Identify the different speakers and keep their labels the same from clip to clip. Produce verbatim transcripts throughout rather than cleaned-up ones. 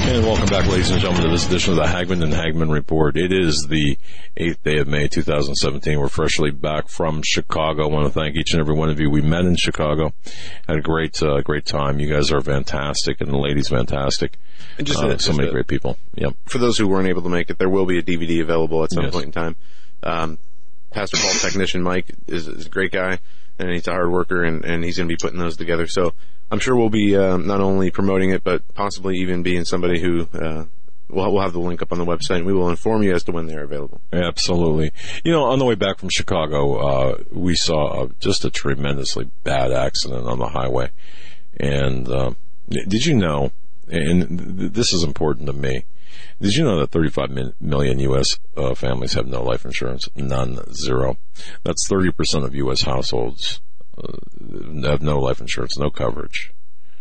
Speaker 1: And welcome back, ladies and gentlemen, to this edition of the Hagman and Hagman Report. It is the eighth day of May, two thousand seventeen. We're freshly back from Chicago. I want to thank each and every one of you. We met in Chicago, had a great, uh, great time. You guys are fantastic, and the ladies fantastic. And just, uh, so many a, great people. Yep.
Speaker 2: For those who weren't able to make it, there will be a D V D available at some yes. point in time. Um, Pastor Paul Technician Mike is, is a great guy, and he's a hard worker, and, and he's going to be putting those together. So I'm sure we'll be uh, not only promoting it, but possibly even being somebody who uh, we'll, we'll have the link up on the website, and we will inform you as to when they're available.
Speaker 1: Absolutely. You know, on the way back from Chicago, uh, we saw uh, just a tremendously bad accident on the highway. And uh, did you know, and th- this is important to me, did you know that thirty-five million U S uh, families have no life insurance? None, zero. That's thirty percent of U S households uh, have no life insurance, no coverage.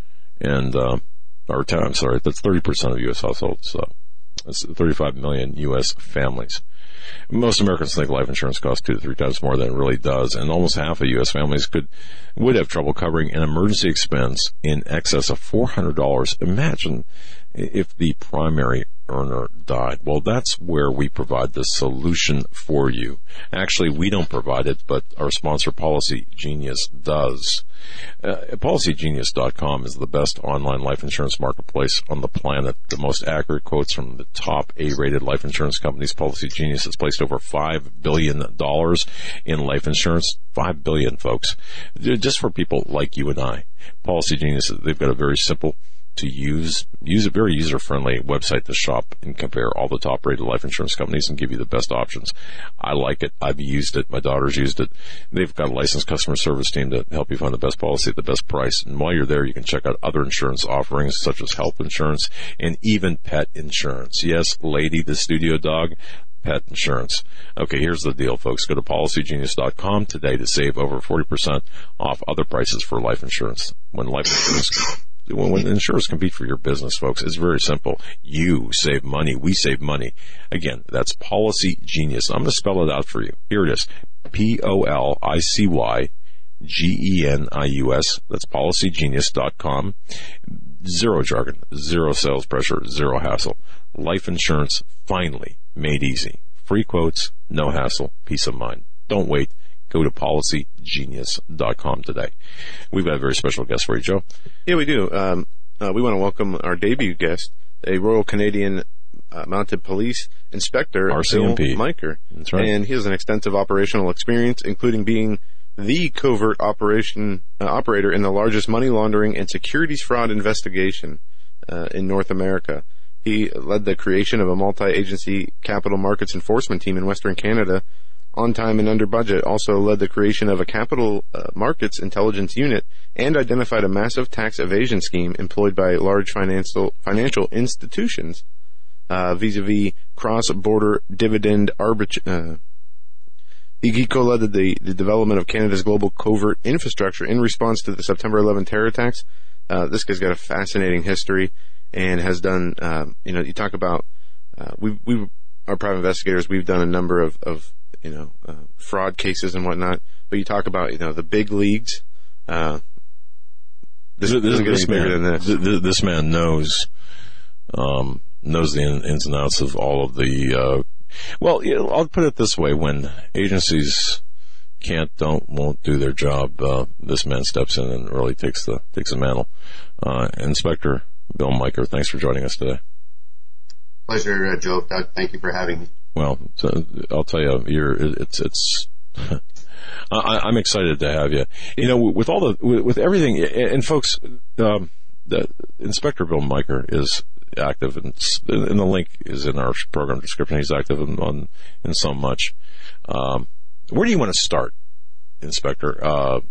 Speaker 1: And, uh, or I'm sorry, that's thirty percent of U S households. Uh, that's thirty-five million U S families. Most Americans think life insurance costs two to three times more than it really does, and almost half of U S families could would have trouble covering an emergency expense in excess of four hundred dollars. Imagine if the primary earner died. Well, that's where we provide the solution for you. Actually, we don't provide it, but our sponsor, Policy Genius, does. Uh, policy genius dot com is the best online life insurance marketplace on the planet. The most accurate quotes from the top A-rated life insurance companies. Policy Genius has placed over five billion dollars in life insurance. five billion dollars, folks. Just for people like you and I. Policy Genius, they've got a very simple to use, use a very user-friendly website to shop and compare all the top-rated life insurance companies and give you the best options. I like it. I've used it. My daughter's used it. They've got a licensed customer service team to help you find the best policy at the best price. And while you're there, you can check out other insurance offerings such as health insurance and even pet insurance. Yes, Lady, the studio dog, pet insurance. Okay, here's the deal, folks. Go to policy genius dot com today to save over forty percent off other prices for life insurance. When life insurance When insurers compete for your business, folks, it's very simple. You save money. We save money. Again, that's Policy Genius. I'm going to spell it out for you. Here it is. P O L I C Y G E N I U S. That's policy genius dot com. Zero jargon, zero sales pressure, zero hassle. Life insurance finally made easy. Free quotes, no hassle, peace of mind. Don't wait. Go to policy genius dot com today. We've got a very special guest for you, Joe.
Speaker 2: Yeah, we do. Um, uh, we want to welcome our debut guest, a Royal Canadian uh, Mounted Police Inspector,
Speaker 1: R C M P.
Speaker 2: Bill Miker.
Speaker 1: That's right.
Speaker 2: And he has an extensive operational experience, including being the covert operation uh, operator in the largest money laundering and securities fraud investigation uh, in North America. He led the creation of a multi-agency capital markets enforcement team in Western Canada on time and under budget, also led the creation of a capital uh, markets intelligence unit, and identified a massive tax evasion scheme employed by large financial financial institutions uh, vis-a-vis cross-border dividend arbitrage. Uh, he co-led the, the development of Canada's global covert infrastructure in response to the September eleventh terror attacks. Uh, this guy's got a fascinating history and has done, uh, you know, you talk about, uh, we we our private investigators, we've done a number of, of you know, uh, fraud cases and whatnot. But you talk about, you know, the big leagues. Uh, this, this, this,
Speaker 1: this man,
Speaker 2: than this.
Speaker 1: Th- this man knows, um, knows the ins and outs of all of the, uh, well, you know, I'll put it this way. When agencies can't, don't, won't do their job, uh, this man steps in and really takes the, takes the mantle. Uh, Inspector Bill Miker, thanks for joining us today.
Speaker 3: Pleasure, uh, Joe. Doug, thank you for having me.
Speaker 1: Well, so I'll tell you, you're, it's, it's, I, I'm excited to have you. You know, with all the, with, with everything, and folks, um, the Inspector Bill Miker is active, and, and the link is in our program description. He's active in, on, in so much. Um, where do you want to start, Inspector? Uh,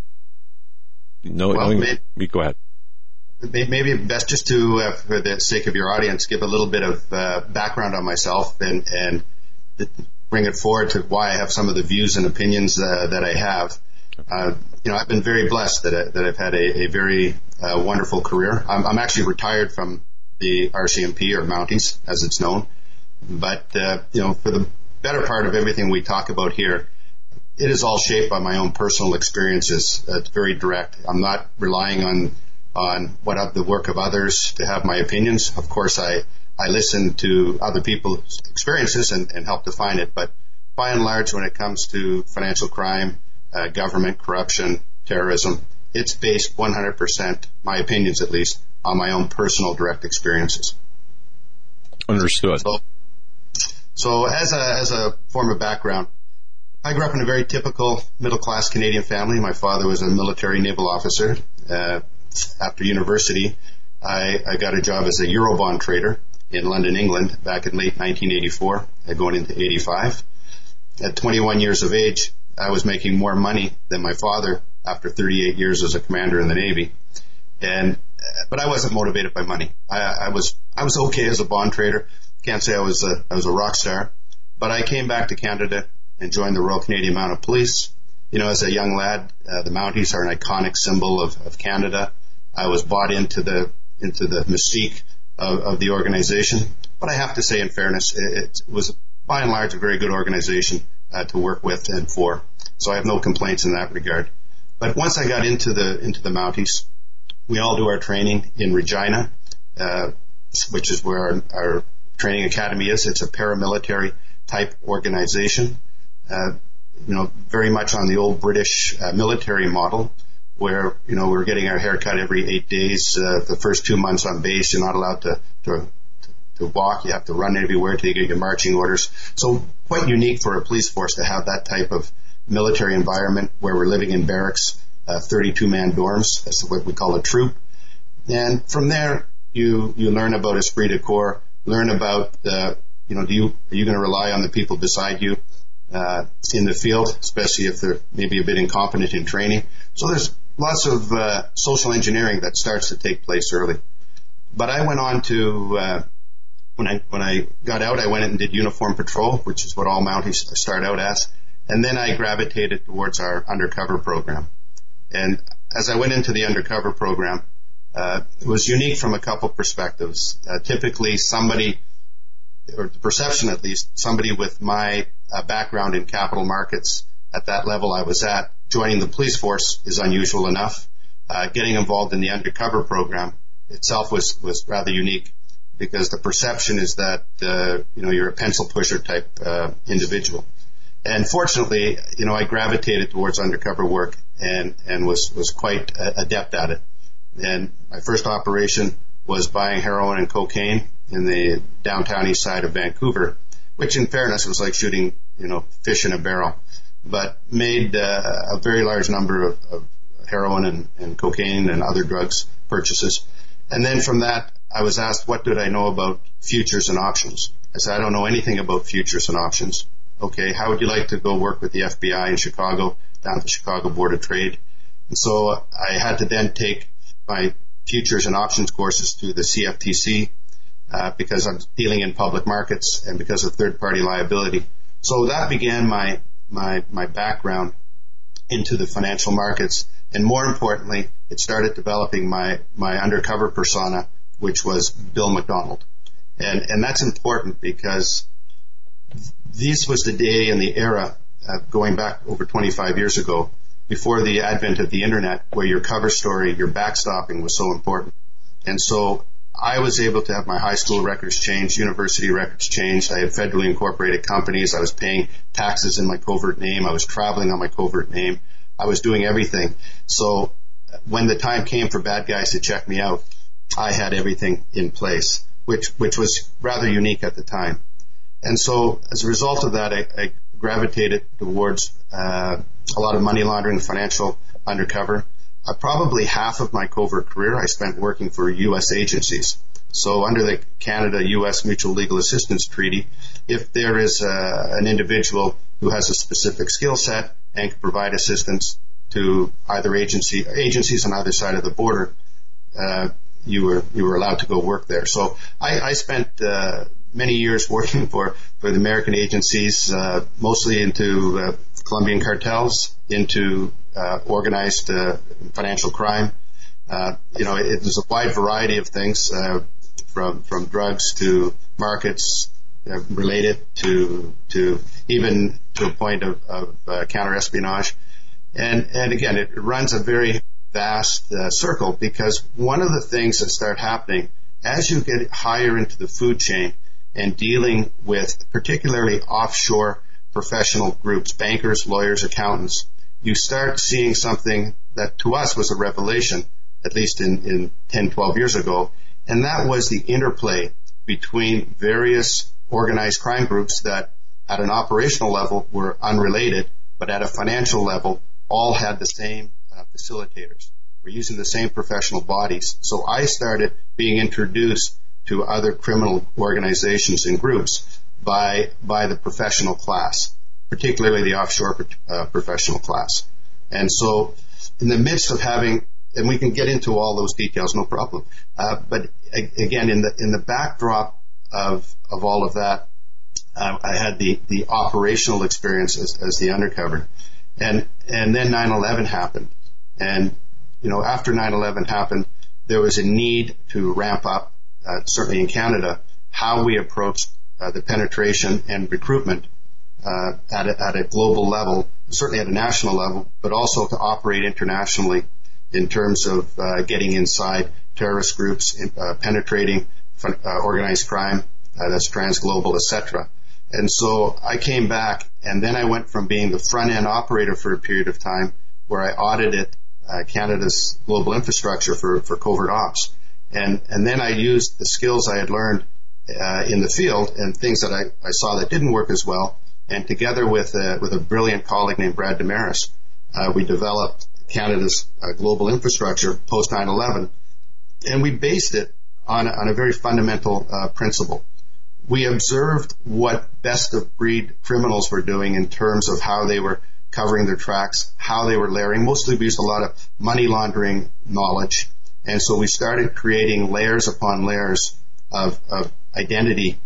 Speaker 1: no,
Speaker 3: well,
Speaker 1: knowing,
Speaker 3: maybe,
Speaker 1: go ahead.
Speaker 3: Maybe best just to, uh, for the sake of your audience, give a little bit of uh, background on myself and, and bring it forward to why I have some of the views and opinions uh, that I have. Uh, you know, I've been very blessed that, I, that I've had a, a very uh, wonderful career. I'm, I'm actually retired from the R C M P, or Mounties, as it's known. But, uh, you know, for the better part of everything we talk about here, it is all shaped by my own personal experiences. Uh, it's very direct. I'm not relying on on what of the work of others to have my opinions. Of course, I, I listen to other people's experiences and, and help define it. But by and large, when it comes to financial crime, uh, government corruption, terrorism, it's based one hundred percent, my opinions at least, on my own personal direct experiences.
Speaker 1: Understood.
Speaker 3: So, so as a as a former background, I grew up in a very typical middle-class Canadian family. My father was a military naval officer. Uh, after university, I, I got a job as a Eurobond trader in London, England, back in late nineteen eighty-four, uh, going into eighty-five. At twenty-one years of age, I was making more money than my father after thirty-eight years as a commander in the Navy. And but I wasn't motivated by money. I, I was I was okay as a bond trader. Can't say I was a I was a rock star. But I came back to Canada and joined the Royal Canadian Mounted Police. You know, as a young lad, uh, the Mounties are an iconic symbol of, of Canada. I was bought into the into the mystique of, of the organization. But I have to say, in fairness, it, it was by and large a very good organization uh, to work with and for. So I have no complaints in that regard. But once I got into the into the Mounties, we all do our training in Regina, uh, which is where our, our training academy is. It's a paramilitary type organization, uh, you know, very much on the old British uh, military model, where, you know, we're getting our hair cut every eight days. Uh, the first two months on base, you're not allowed to, to, to walk. You have to run everywhere till you get your marching orders. So quite unique for a police force to have that type of military environment where we're living in barracks, uh, thirty-two man dorms. That's what we call a troop. And from there, you, you learn about esprit de corps, learn about, uh, you know, do you, are you going to rely on the people beside you, uh, in the field, especially if they're maybe a bit incompetent in training. So there's lots of, uh, social engineering that starts to take place early. But I went on to, uh, when I, when I got out, I went and did uniform patrol, which is what all Mounties start out as. And then I gravitated towards our undercover program. And as I went into the undercover program, uh, it was unique from a couple perspectives. Uh, typically somebody, or the perception at least, somebody with my uh, background in capital markets at that level I was at, joining the police force is unusual enough. Uh, getting involved in the undercover program itself was, was rather unique, because the perception is that, uh, you know, you're a pencil pusher type uh, individual. And fortunately, you know, I gravitated towards undercover work and, and was, was quite adept at it. And my first operation was buying heroin and cocaine in the downtown east side of Vancouver, which in fairness was like shooting, you know, fish in a barrel, but made uh, a very large number of, of heroin and, and cocaine and other drugs purchases. And then from that, I was asked, what did I know about futures and options? I said, I don't know anything about futures and options. Okay, how would you like to go work with the F B I in Chicago, down at the Chicago Board of Trade? And so I had to then take my futures and options courses through the C F T C, uh, because I'm dealing in public markets and because of third-party liability. So that began my, my, my background into the financial markets. And more importantly, it started developing my, my undercover persona, which was Bill McDonald. And, and that's important because this was the day and the era, uh, going back over twenty-five years ago, before the advent of the internet, where your cover story, your backstopping was so important. And so I was able to have my high school records changed, university records changed. I had federally incorporated companies. I was paying taxes in my covert name. I was traveling on my covert name. I was doing everything. So when the time came for bad guys to check me out, I had everything in place, which, which was rather unique at the time. And so as a result of that, I, I gravitated towards uh, a lot of money laundering, financial undercover. Uh, probably half of my covert career I spent working for U S agencies. So under the Canada-U S Mutual Legal Assistance Treaty, if there is uh, an individual who has a specific skill set and can provide assistance to either agency agencies on either side of the border, uh, you were you were allowed to go work there. So I, I spent uh, many years working for, for the American agencies, uh, mostly into uh, Colombian cartels, into uh, organized uh, financial crime. Uh, you know, it, there's a wide variety of things, uh, from from drugs to markets uh, related to to even to a point of, of uh, counter-espionage. And and again, it runs a very vast uh, circle, because one of the things that start happening as you get higher into the food chain and dealing with particularly offshore professional groups, bankers, lawyers, accountants, you start seeing something that to us was a revelation, at least in, in ten, twelve years ago, and that was the interplay between various organized crime groups that at an operational level were unrelated, but at a financial level all had the same uh, facilitators. We're using the same professional bodies. So I started being introduced to other criminal organizations and groups by by the professional class, particularly the offshore uh, professional class. And so in the midst of having, and we can get into all those details, no problem, uh, but a- again, in the in the backdrop of of all of that, uh, I had the, the operational experience as, as the undercover. And and then nine eleven happened. And, you know, after nine eleven happened, there was a need to ramp up, uh, certainly in Canada, how we approached uh, the penetration and recruitment uh, at, a, at a global level, certainly at a national level, but also to operate internationally in terms of uh, getting inside terrorist groups, uh, penetrating uh, organized crime, uh, that's transglobal, et cetera. And so I came back, and then I went from being the front-end operator for a period of time where I audited uh, Canada's global infrastructure for, for covert ops. And, and then I used the skills I had learned uh, in the field and things that I, I saw that didn't work as well. And together with a, with a brilliant colleague named Brad Damaris, uh, we developed Canada's uh, global infrastructure post nine eleven. And we based it on, on a very fundamental uh, principle. We observed what best-of-breed criminals were doing in terms of how they were covering their tracks, how they were layering. Mostly we used a lot of money laundering knowledge. And so we started creating layers upon layers of, of identity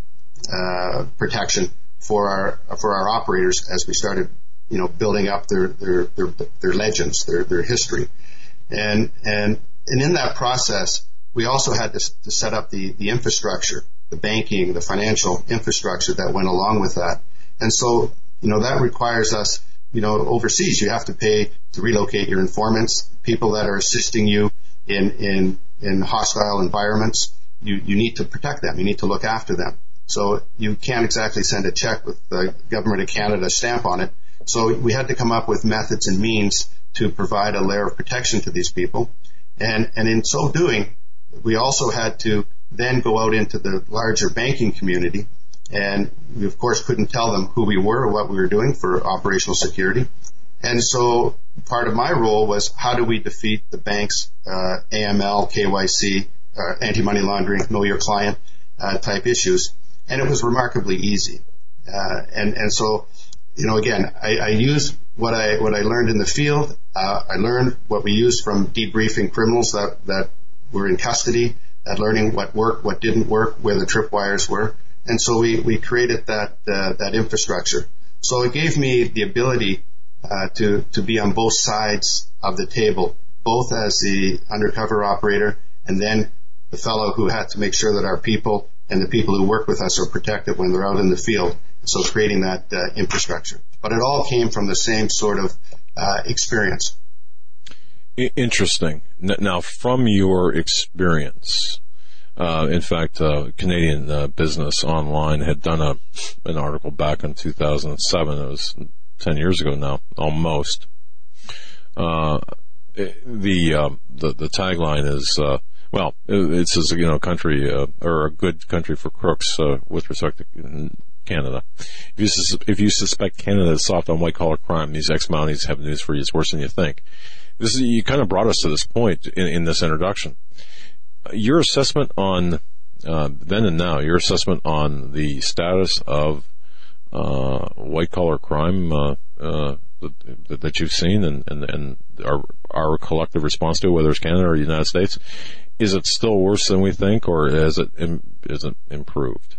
Speaker 3: uh, protection for our for our operators as we started, you know, building up their their their, their legends, their their history. And and and in that process, we also had to, to set up the, the infrastructure, the banking, the financial infrastructure that went along with that. And so, you know, that requires us, you know, overseas, you have to pay to relocate your informants, people that are assisting you in, in, in hostile environments. You, you need to protect them. You need to look after them. So you can't exactly send a check with the Government of Canada stamp on it. So we had to come up with methods and means to provide a layer of protection to these people. And, and in so doing, we also had to then go out into the larger banking community, and we of course couldn't tell them who we were or what we were doing for operational security. And so part of my role was how do we defeat the bank's uh, A M L, K Y C, uh, anti-money laundering, know your client uh, type issues, and it was remarkably easy. Uh, and and so, you know, again, I, I used what I what I learned in the field. Uh, I learned what we used from debriefing criminals that that were in custody, at learning what worked, what didn't work, where the tripwires were. And so we, we created that uh, that infrastructure. So it gave me the ability uh, to, to be on both sides of the table, both as the undercover operator and then the fellow who had to make sure that our people and the people who work with us are protected when they're out in the field. So creating that uh, infrastructure. But it all came from the same sort of uh, experience.
Speaker 1: Interesting. Now, from your experience, uh, in fact, uh, Canadian uh, Business Online had done a an article back in two thousand seven. It was ten years ago now, almost. Uh, the, uh, the the tagline is, uh, well, it says, you know, country uh, or a good country for crooks uh, with respect to Canada. If you, sus- if you suspect Canada is soft on white collar crime, these ex-Mounties have news for you. It's worse than you think. This is, you kind of brought us to this point in, in this introduction. Your assessment on, uh, then and now, your assessment on the status of uh, white-collar crime uh, uh, that, that you've seen and, and, and our, our collective response to it, whether it's Canada or the United States, is it still worse than we think, or has it, is it improved?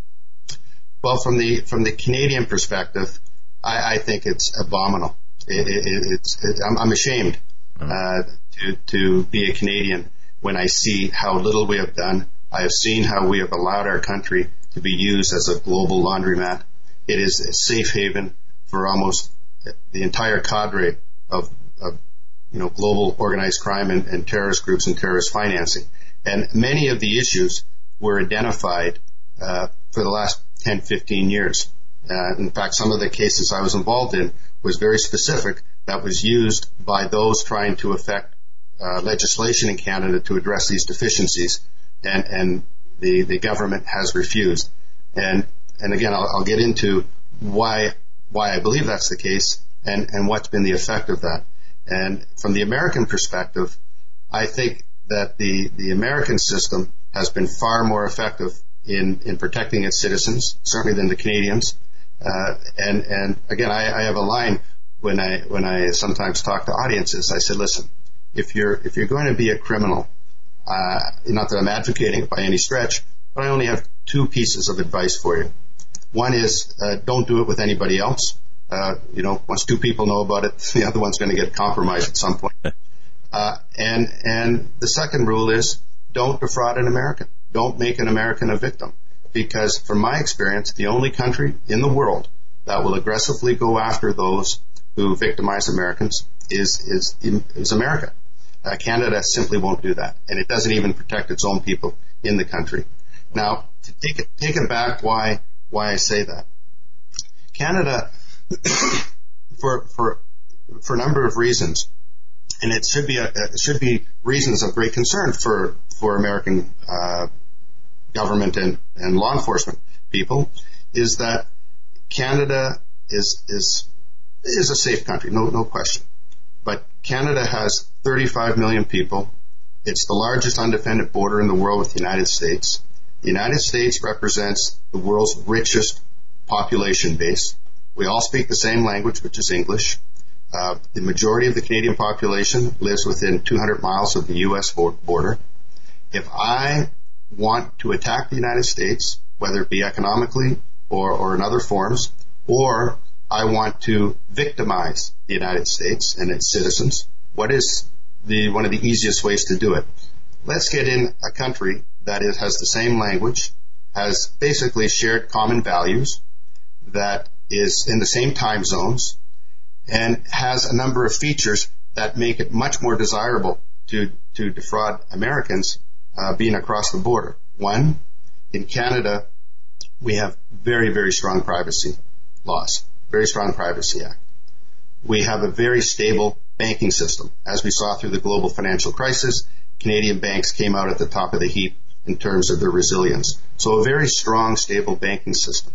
Speaker 3: Well, from the from the Canadian perspective, I, I think it's abominable. It, it, it's it, I'm, I'm ashamed uh, to to be a Canadian when I see how little we have done. I have seen how we have allowed our country to be used as a global laundromat. It is a safe haven for almost the entire cadre of, of you know global organized crime and, and terrorist groups and terrorist financing. And many of the issues were identified uh, for the last ten, fifteen years. Uh, in fact, some of the cases I was involved in was very specific that was used by those trying to affect uh, legislation in Canada to address these deficiencies, and, and the, the government has refused. And and again, I'll, I'll get into why why I believe that's the case and, and what's been the effect of that. And from the American perspective, I think that the, the American system has been far more effective in, in protecting its citizens, certainly than the Canadians. Uh, and, and again, I, I have a line when I, when I sometimes talk to audiences. I said, listen, if you're, if you're going to be a criminal, uh, not that I'm advocating it by any stretch, but I only have two pieces of advice for you. One is, uh, don't do it with anybody else. Uh, you know, once two people know about it, the other one's going to get compromised at some point. Uh, and, and the second rule is, don't defraud an American. Don't make an American a victim. Because from my experience, the only country in the world that will aggressively go after those who victimize Americans is, is, is America. Uh, Canada simply won't do that. And it doesn't even protect its own people in the country. Now, to take it, take it back why, why I say that. Canada, for, for, for a number of reasons, and it should be a, it should be reasons of great concern for, for American, uh, government and, and law enforcement people, is that Canada is, is, is a safe country, no, no question. But Canada has thirty-five million people. It's the largest undefended border in the world with the United States. The United States represents the world's richest population base. We all speak the same language, which is English. Uh, the majority of the Canadian population lives within two hundred miles of the U S border. If I want to attack the United States, whether it be economically or, or in other forms, or I want to victimize the United States and its citizens, what is the one of the easiest ways to do it? Let's get in a country that is, has the same language, has basically shared common values, that is in the same time zones, and has a number of features that make it much more desirable to, to defraud Americans uh, being across the border. One, in Canada, we have very, very strong privacy laws, very strong Privacy Act. We have a very stable banking system. As we saw through the global financial crisis, Canadian banks came out at the top of the heap in terms of their resilience. So a very strong, stable banking system.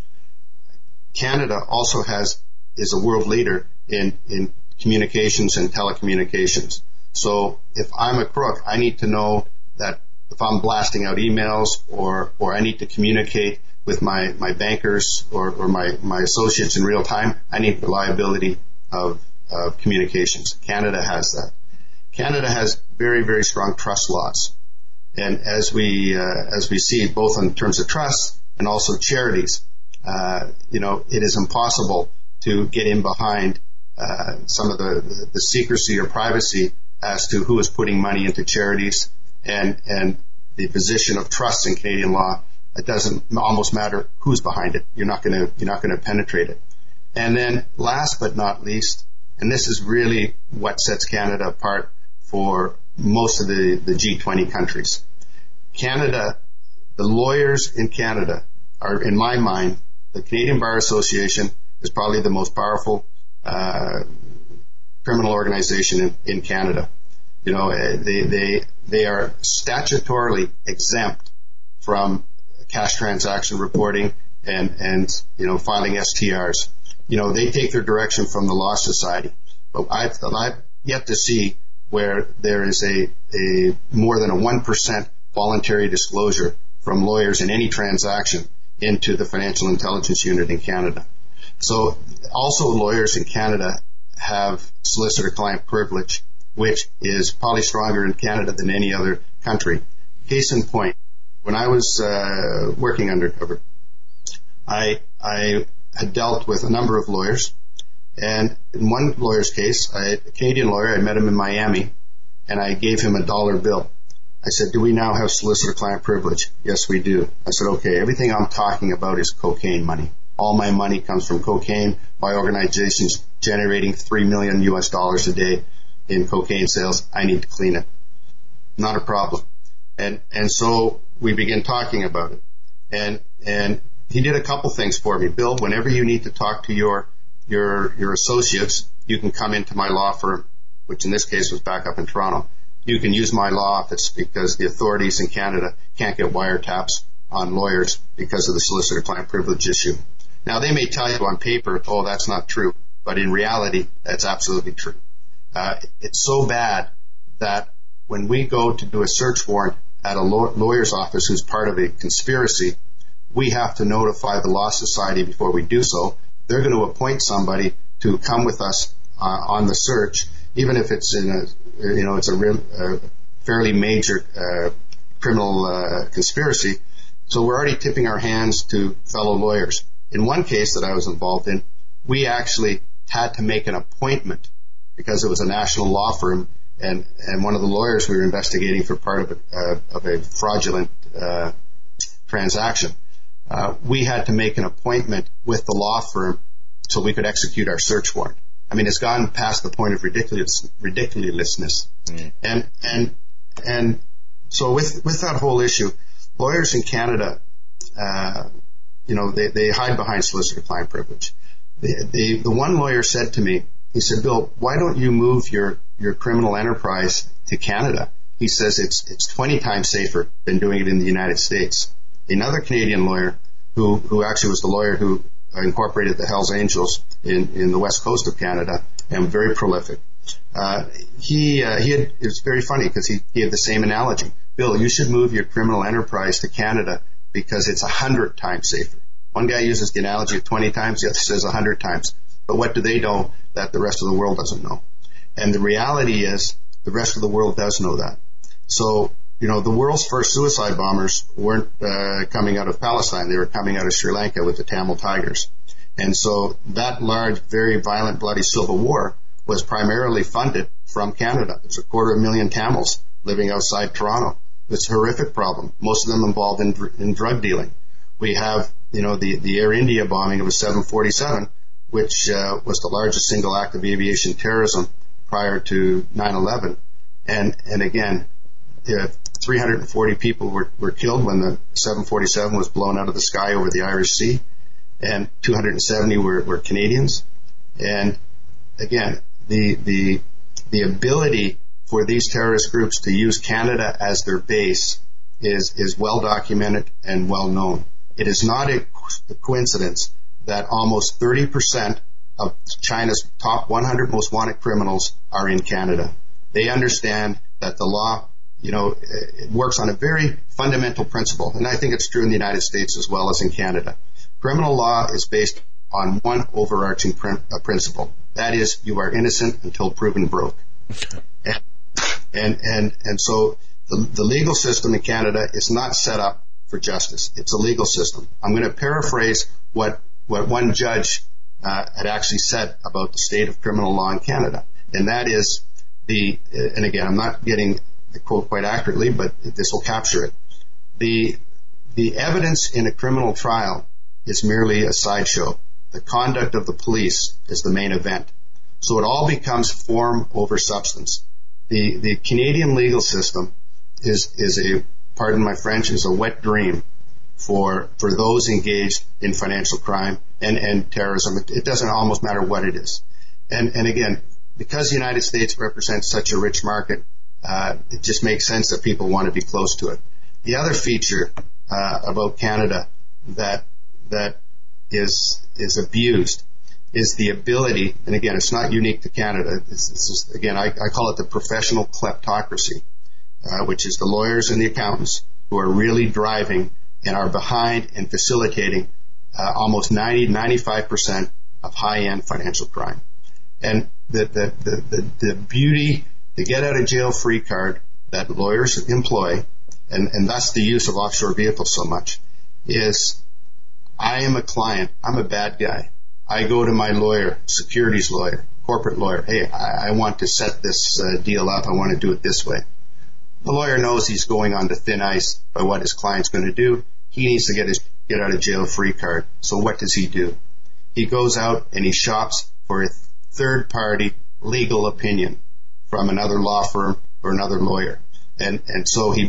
Speaker 3: Canada also has is a world leader in, in communications and telecommunications. So if I'm a crook, I need to know that if I'm blasting out emails or, or I need to communicate with my, my bankers or, or my, my associates in real time, I need reliability of, of communications. Canada has that. Canada has very, very strong trust laws. And as we, uh, as we see both in terms of trusts and also charities, uh, you know, it is impossible to get in behind uh, some of the, the secrecy or privacy as to who is putting money into charities, and and the position of trust in Canadian law. It doesn't almost matter who's behind it. You're not going to you're not going to penetrate it. And then last but not least, and this is really what sets Canada apart for most of the, the G twenty countries. Canada, the lawyers in Canada are, in my mind, the Canadian Bar Association is probably the most powerful uh, criminal organization in, in Canada. You know, they they they are statutorily exempt from cash transaction reporting and and you know filing S T Rs. You know, they take their direction from the Law Society, but I've I've yet to see where there is a a more than a one percent voluntary disclosure from lawyers in any transaction into the Financial Intelligence Unit in Canada. So also lawyers in Canada have solicitor-client privilege, which is probably stronger in Canada than any other country. Case in point, when I was uh, working undercover, I I had dealt with a number of lawyers, and in one lawyer's case, I, a Canadian lawyer, I met him in Miami, and I gave him a dollar bill. I said, do we now have solicitor-client privilege? Yes, we do. I said, okay, everything I'm talking about is cocaine money. All my money comes from cocaine by organizations generating three million U S dollars a day in cocaine sales. I need to clean it. Not a problem. And, and so we began talking about it. And, and he did a couple things for me. Bill, whenever you need to talk to your, your, your associates, you can come into my law firm, which in this case was back up in Toronto. You can use my law office because the authorities in Canada can't get wiretaps on lawyers because of the solicitor-client privilege issue. Now, they may tell you on paper, oh, that's not true, but in reality, that's absolutely true. Uh, it's so bad that when we go to do a search warrant at a law- lawyer's office who's part of a conspiracy, we have to notify the Law Society before we do so. They're going to appoint somebody to come with us uh, on the search, even if it's in a, you know, it's a, real, a fairly major uh, criminal uh, conspiracy. So we're already tipping our hands to fellow lawyers. In one case that I was involved in, we actually had to make an appointment because it was a national law firm, and, and one of the lawyers we were investigating for part of a, uh, of a fraudulent uh, transaction. Uh, we had to make an appointment with the law firm so we could execute our search warrant. I mean, it's gone past the point of ridiculous, ridiculousness. Mm. And, and, and so with, with that whole issue, lawyers in Canada, uh, you know, they, they hide behind solicitor-client privilege. The, the, the one lawyer said to me, he said, Bill, why don't you move your, your criminal enterprise to Canada? He says it's, it's twenty times safer than doing it in the United States. Another Canadian lawyer who, who actually was the lawyer who incorporated the Hells Angels in, in the west coast of Canada and very prolific. Uh, he, uh, he had, it was very funny because he, he had the same analogy. Bill, you should move your criminal enterprise to Canada because it's a hundred times safer. One guy uses the analogy of twenty times, the other says a hundred times. But what do they know that the rest of the world doesn't know? And the reality is the rest of the world does know that. So, you know, the world's first suicide bombers weren't uh, coming out of Palestine. They were coming out of Sri Lanka with the Tamil Tigers. And so that large, very violent, bloody civil war was primarily funded from Canada. There's a quarter of a million Tamils living outside Toronto. It's a horrific problem. Most of them involved in, in drug dealing. We have, you know, the, the Air India bombing of a seven forty-seven, which uh, was the largest single act of aviation terrorism prior to nine eleven. And, and again, uh, three hundred forty people were, were killed when the seven forty-seven was blown out of the sky over the Irish Sea, and two hundred seventy were, were Canadians. And again, the, the, the ability for these terrorist groups to use Canada as their base is, is well documented and well known. It is not a coincidence that almost thirty percent of China's top one hundred most wanted criminals are in Canada. They understand that the law, you know, it works on a very fundamental principle, and I think it's true in the United States as well as in Canada. Criminal law is based on one overarching prin- uh, principle. That is, you are innocent until proven broke. And, and, and, and so the, the legal system in Canada is not set up for justice. It's a legal system. I'm going to paraphrase what, what one judge uh, had actually said about the state of criminal law in Canada. And that is the, and again, I'm not getting the quote quite accurately, but this will capture it. The, the evidence in a criminal trial is merely a sideshow. The conduct of the police is the main event. So it all becomes form over substance. The, the Canadian legal system is, is a, pardon my French, is a wet dream for, for those engaged in financial crime and, and terrorism. It, it doesn't almost matter what it is. And, and again, because the United States represents such a rich market, uh, it just makes sense that people want to be close to it. The other feature, uh, about Canada that, that is, is abused is the ability, and again, it's not unique to Canada. It's, it's just, again, I, I call it the professional kleptocracy, uh, which is the lawyers and the accountants who are really driving and are behind and facilitating uh, almost ninety, ninety-five percent of high-end financial crime. And the, the, the, the, the beauty, the get-out-of-jail-free card that lawyers employ, and, and thus the use of offshore vehicles so much, is I am a client. I'm a bad guy. I go to my lawyer, securities lawyer, corporate lawyer. Hey, I, I want to set this uh, deal up. I want to do it this way. The lawyer knows he's going onto thin ice by what his client's going to do. He needs to get his get out of jail free card. So what does he do? He goes out and he shops for a third party legal opinion from another law firm or another lawyer. And, and so he, he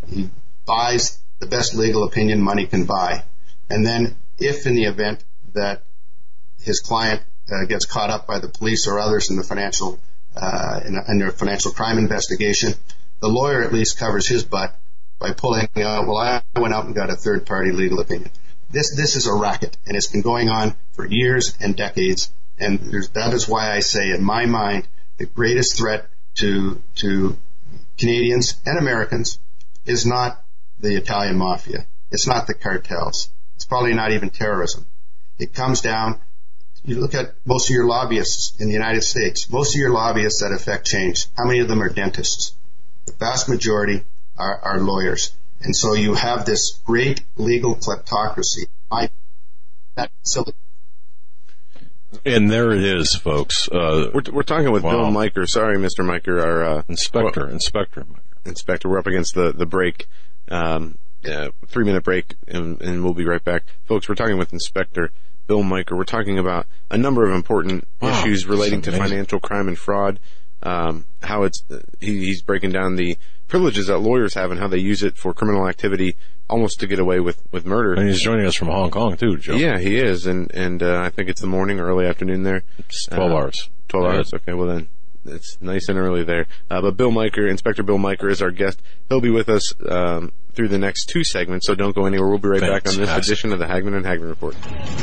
Speaker 3: he buys the best legal opinion money can buy. And then if in the event that his client uh, gets caught up by the police or others in the financial uh, in, a, in their financial crime investigation, the lawyer at least covers his butt by pulling out, well, I went out and got a third-party legal opinion. This this is a racket, and it's been going on for years and decades, and there's, that is why I say, in my mind, the greatest threat to to Canadians and Americans is not the Italian mafia. It's not the cartels. It's probably not even terrorism. It comes down, you look at most of your lobbyists in the United States, most of your lobbyists that affect change, how many of them are dentists? The vast majority are, are lawyers. And so you have this great legal kleptocracy. I, that silly.
Speaker 1: And there it is, folks. Uh,
Speaker 2: we're, we're talking with
Speaker 1: wow.
Speaker 2: Bill Miker. Sorry, Mister Miker, our uh,
Speaker 1: inspector.
Speaker 2: Well,
Speaker 1: inspector.
Speaker 2: Inspector. We're up against the the break, um, uh, three minute break, and, and we'll be right back, folks. We're talking with Inspector Bill Miker. We're talking about a number of important wow. issues relating to financial crime and fraud. Um, how it's he, he's breaking down the privileges that lawyers have and how they use it for criminal activity, almost to get away with, with murder.
Speaker 1: And he's joining us from Hong Kong too, Joe.
Speaker 2: Yeah, he is, and and uh, I think it's the morning or early afternoon there.
Speaker 1: It's twelve uh, hours.
Speaker 2: Twelve
Speaker 1: yeah.
Speaker 2: hours. Okay, well then it's nice and early there. Uh, but Bill Miker, Inspector Bill Miker, is our guest. He'll be with us um, through the next two segments, so don't go anywhere. We'll be right Fantastic. back on this edition of the Hagmann and Hagmann Report.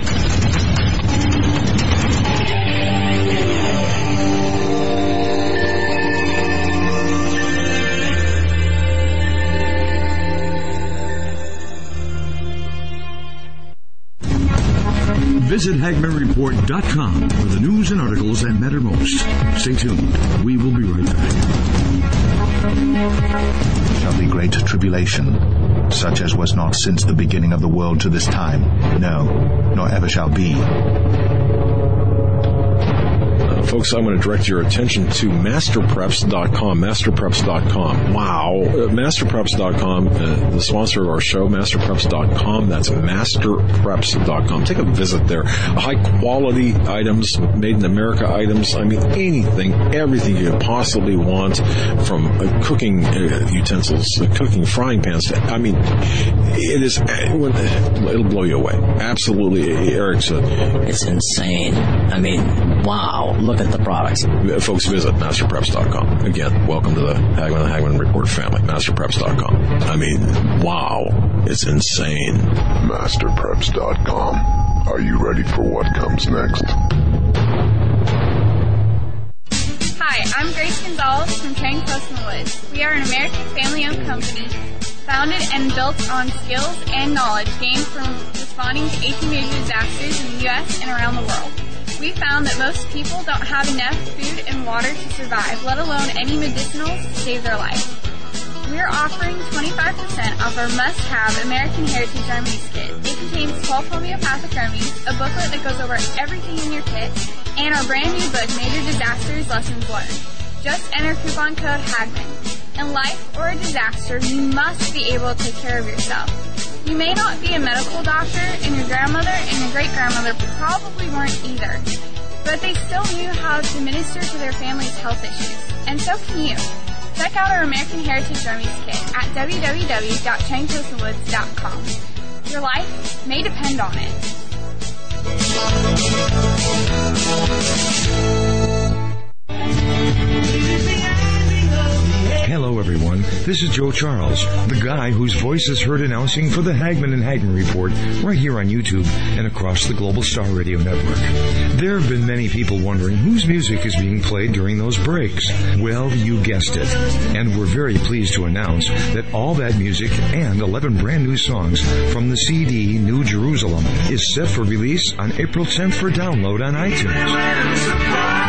Speaker 4: Visit Hagmann Report dot com for the news and articles that matter most. Stay tuned. We will be right back.
Speaker 5: Shall be great tribulation, such as was not since the beginning of the world to this time, no, nor ever shall be.
Speaker 1: Folks, I'm going to direct your attention to Master Preps dot com, Master Preps dot com. Wow. Uh, Master Preps dot com, uh, the sponsor of our show, Master Preps dot com. That's Master Preps dot com. Take a visit there. High-quality items, made-in-America items. I mean, anything, everything you could possibly want, from uh, cooking uh, utensils, uh, cooking frying pans. To, I mean, it is, uh, it'll blow you away. Absolutely, Eric said.
Speaker 6: It's insane. I mean, wow. Look at the products.
Speaker 1: Folks, visit Master Preps dot com. Again, welcome to the Hagmann and Hagmann Report family, Master Preps dot com. I mean, wow, it's insane.
Speaker 7: Master Preps dot com. Are you ready for what comes next?
Speaker 8: Hi, I'm Grace Gonzalez from Trading Post in the Woods. We are an American family-owned company founded and built on skills and knowledge gained from responding to eighteen major disasters in the U S and around the world. We found that most people don't have enough food and water to survive, let alone any medicinals to save their life. We're offering twenty-five percent off our must-have American Heritage Remedies kit. It contains twelve homeopathic remedies, a booklet that goes over everything in your kit, and our brand new book, Major Disasters Lessons Learned. Just enter coupon code Hagmann. In life or a disaster, you must be able to take care of yourself. You may not be a medical doctor, and your grandmother and your great-grandmother probably weren't either, but they still knew how to minister to their family's health issues, and so can you. Check out our American Heritage Remedies kit at w w w dot trading post in the woods dot com. Your life may depend on it.
Speaker 4: Hello, everyone. This is Joe Charles, the guy whose voice is heard announcing for the Hagmann and Hagmann Report right here on YouTube and across the Global Star Radio Network. There have been many people wondering whose music is being played during those breaks. Well, you guessed it. And we're very pleased to announce that all that music and eleven brand new songs from the C D New Jerusalem is set for release on April tenth for download on iTunes.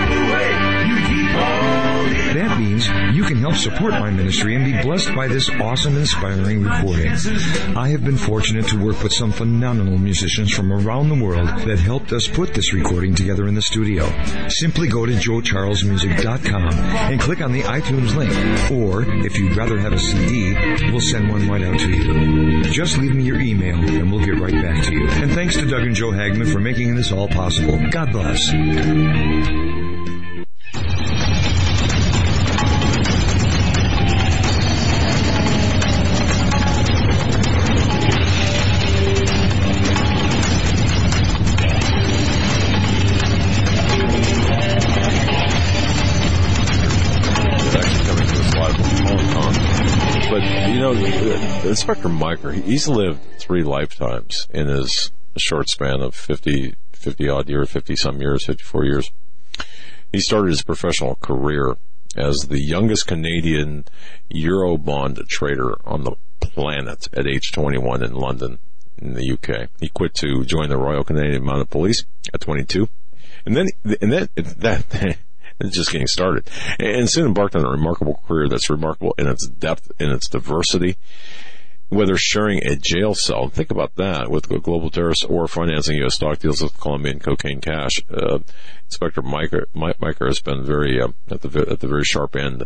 Speaker 4: That means you can help support my ministry and be blessed by this awesome, inspiring recording. I have been fortunate to work with some phenomenal musicians from around the world that helped us put this recording together in the studio. Simply go to joe charles music dot com and click on the iTunes link. Or, if you'd rather have a C D, we'll send one right out to you. Just leave me your email and we'll get right back to you. And thanks to Doug and Joe Hagmann for making this all possible. God bless.
Speaker 1: know, Inspector Miker, he's lived three lifetimes in his short span of fifty, fifty odd years, fifty some years, fifty-four years. He started his professional career as the youngest Canadian Eurobond trader on the planet at age twenty-one in London, in the U K. He quit to join the Royal Canadian Mounted Police at twenty-two. And then, and then, that, it's just getting started. And soon embarked on a remarkable career that's remarkable in its depth, in its diversity. Whether sharing a jail cell, think about that, with global terrorists or financing U S stock deals with Colombian cocaine cash, uh, Inspector Miker, Miker has been very, uh, at the, at the very sharp end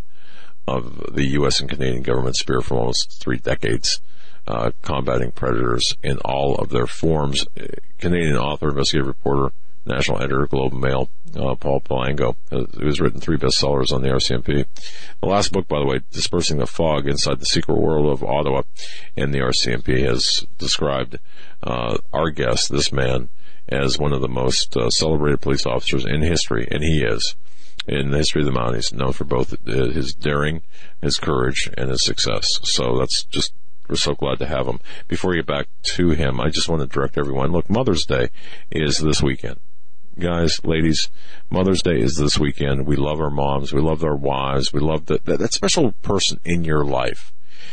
Speaker 1: of the U S and Canadian government spear for almost three decades, uh, combating predators in all of their forms. Canadian author, investigative reporter, national editor, Globe and Mail, uh, Paul Palango, uh, who has written three bestsellers on the R C M P. The last book, by the way, Dispersing the Fog Inside the Secret World of Ottawa and the R C M P, has described uh, our guest, this man, as one of the most uh, celebrated police officers in history, and he is. In the history of the Mounties, known for both his daring, his courage, and his success. So that's just, we're so glad to have him. Before we get back to him, I just want to direct everyone, look, Mother's Day is this weekend. Guys, ladies, Mother's Day is this weekend. We love our moms. We love our wives. We love the, that, that special person in your life.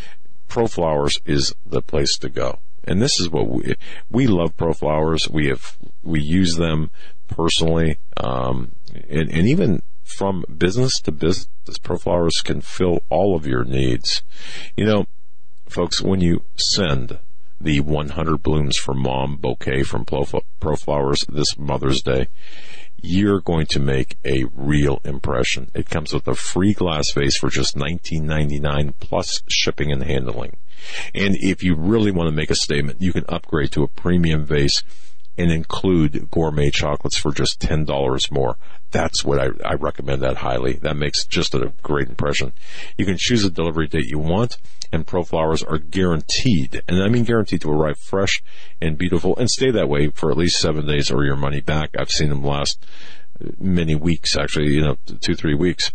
Speaker 1: ProFlowers is the place to go. And this is what we, we love ProFlowers. We have, we use them personally. Um, and, and even from business to business, ProFlowers can fill all of your needs. You know, folks, when you send the one hundred Blooms for Mom bouquet from ProFlowers this Mother's Day, you're going to make a real impression. It comes with a free glass vase for just nineteen ninety-nine plus shipping and handling. And if you really want to make a statement, you can upgrade to a premium vase and include gourmet chocolates for just ten dollars more. That's what I, I recommend that highly. That makes just a great impression. You can choose a delivery date you want, and ProFlowers are guaranteed, and I mean guaranteed, to arrive fresh and beautiful and stay that way for at least seven days or your money back. I've seen them last many weeks, actually, you know, two, three weeks.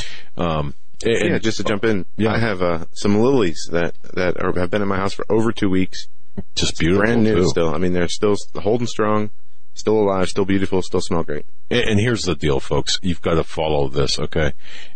Speaker 1: Um, and,
Speaker 2: yeah, just to jump in,
Speaker 1: yeah.
Speaker 2: I have uh, some lilies that, that are, have been in my house for over two weeks.
Speaker 1: Just beautiful,
Speaker 2: brand new
Speaker 1: too.
Speaker 2: Still. I mean, they're still holding strong, still alive, still beautiful, still smell great.
Speaker 1: And, and here's the deal, folks. You've got to follow this, okay?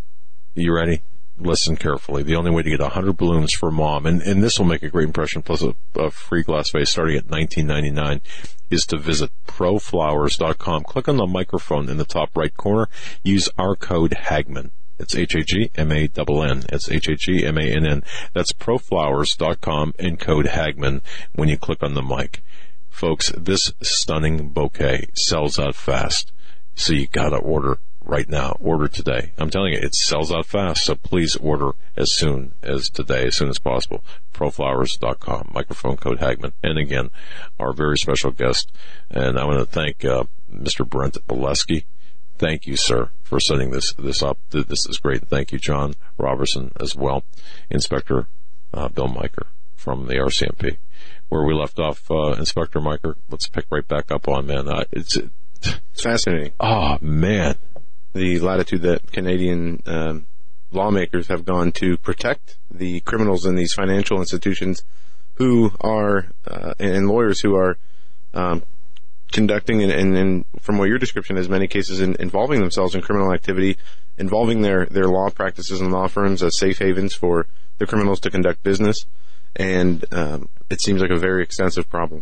Speaker 1: You ready? Listen carefully. The only way to get one hundred Blooms for Mom, and, and this will make a great impression, plus a, a free glass vase starting at nineteen ninety-nine, is to visit pro flowers dot com. Click on the microphone in the top right corner. Use our code Hagmann. It's H A G M A N N. It's H A G M A N N. That's pro flowers dot com and code Hagmann when you click on the mic. Folks, this stunning bouquet sells out fast, so you gotta order right now. Order today. I'm telling you, it sells out fast, so please order as soon as today, as soon as possible. pro flowers dot com, microphone code Hagmann. And again, our very special guest, and I want to thank uh, Mister Brent Bolesky. Thank you, sir, for setting this this up. This is great. Thank you, John Robertson, as well. Inspector uh, Bill Miker from the R C M P. Where we left off, uh, Inspector Miker, let's pick right back up on, man. Uh, it's, it,
Speaker 2: it's fascinating.
Speaker 1: Oh, man.
Speaker 2: The latitude that Canadian um, lawmakers have gone to protect the criminals in these financial institutions who are, uh, and lawyers who are um, conducting, and, and, and from what your description is, many cases in, involving themselves in criminal activity, involving their, their law practices and law firms as safe havens for the criminals to conduct business. And um, it seems like a very extensive problem.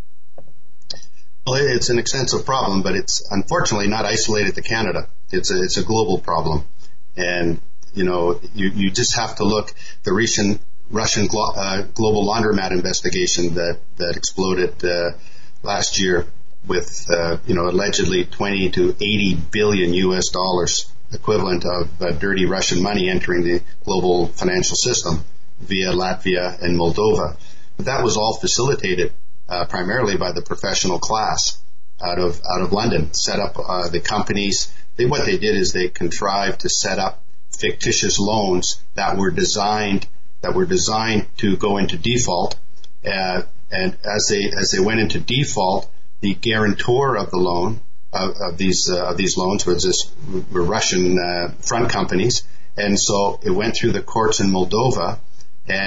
Speaker 3: Well, it's an extensive problem, but it's unfortunately not isolated to Canada. It's a, it's a global problem. And, you know, you, you just have to look, the recent Russian glo- uh, global laundromat investigation that, that exploded uh, last year with, uh, you know, allegedly twenty to eighty billion U S dollars equivalent of uh, dirty Russian money entering the global financial system via Latvia and Moldova. But that was all facilitated uh, primarily by the professional class out of out of London. Set up uh, the companies. They, what they did is they contrived to set up fictitious loans that were designed that were designed to go into default. Uh, and as they as they went into default, the guarantor of the loan of, of these uh, of these loans was this were Russian uh, front companies, and so it went through the courts in Moldova. And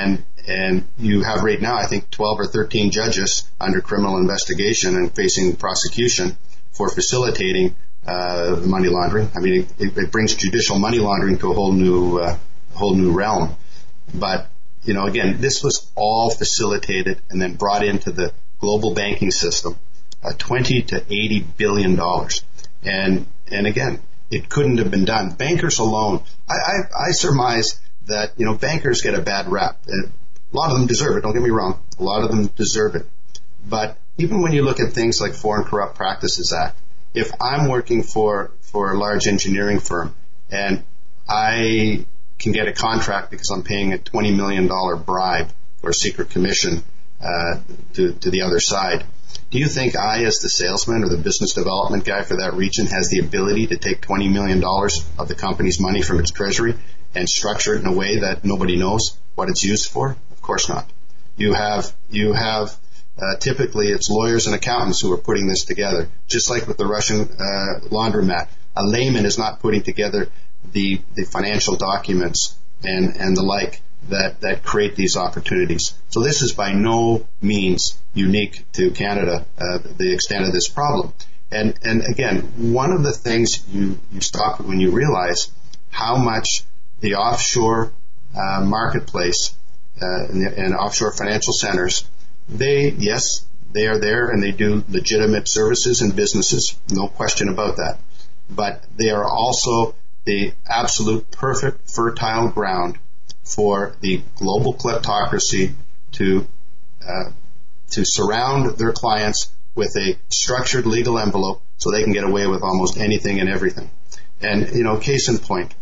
Speaker 3: and you have right now, I think, twelve or thirteen judges under criminal investigation and facing prosecution for facilitating uh, money laundering. I mean, it, it brings judicial money laundering to a whole new, uh, whole new realm. But, you know, again, this was all facilitated and then brought into the global banking system, uh, twenty to eighty billion dollars. And, and again, it couldn't have been done. Bankers alone, I, I, I surmise that, you know, bankers get a bad rap. A lot of them deserve it, don't get me wrong. A lot of them deserve it. But even when you look at things like Foreign Corrupt Practices Act, if I'm working for, for a large engineering firm and I can get a contract because I'm paying a twenty million dollars bribe or a secret commission uh, to, to the other side, do you think I, as the salesman or the business development guy for that region, has the ability to take twenty million dollars of the company's money from its treasury and structure it in a way that nobody knows what it's used for? Of course not. You have, you have, uh, typically it's lawyers and accountants who are putting this together. Just like with the Russian, uh, laundromat. A layman is not putting together the, the financial documents and, and the like that, that create these opportunities. So this is by no means unique to Canada, uh, the extent of this problem. And, and again, one of the things you, you stop when you realize how much the offshore uh, marketplace uh, and, the, and offshore financial centers, they, yes, they are there and they do legitimate services and businesses, no question about that. But they are also the absolute perfect fertile ground for the global kleptocracy to uh, to surround their clients with a structured legal envelope so they can get away with almost anything and everything. And, you know, case in point,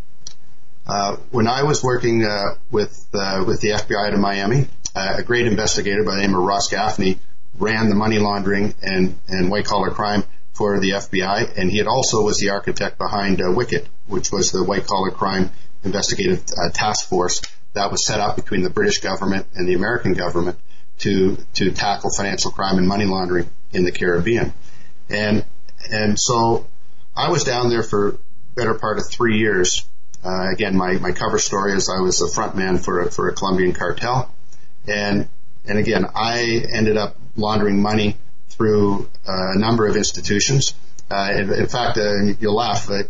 Speaker 3: uh, when I was working uh, with uh, with the F B I out of Miami, uh, a great investigator by the name of Ross Gaffney ran the money laundering and, and white-collar crime for the F B I, and he had also was the architect behind uh, WICIT, which was the white-collar crime investigative uh, task force that was set up between the British government and the American government to to tackle financial crime and money laundering in the Caribbean. And and so I was down there for better part of three years. Uh, again, my, my cover story is I was a front man for a, for a Colombian cartel. And and again, I ended up laundering money through uh, a number of institutions. Uh, in, in fact, uh, you'll laugh, but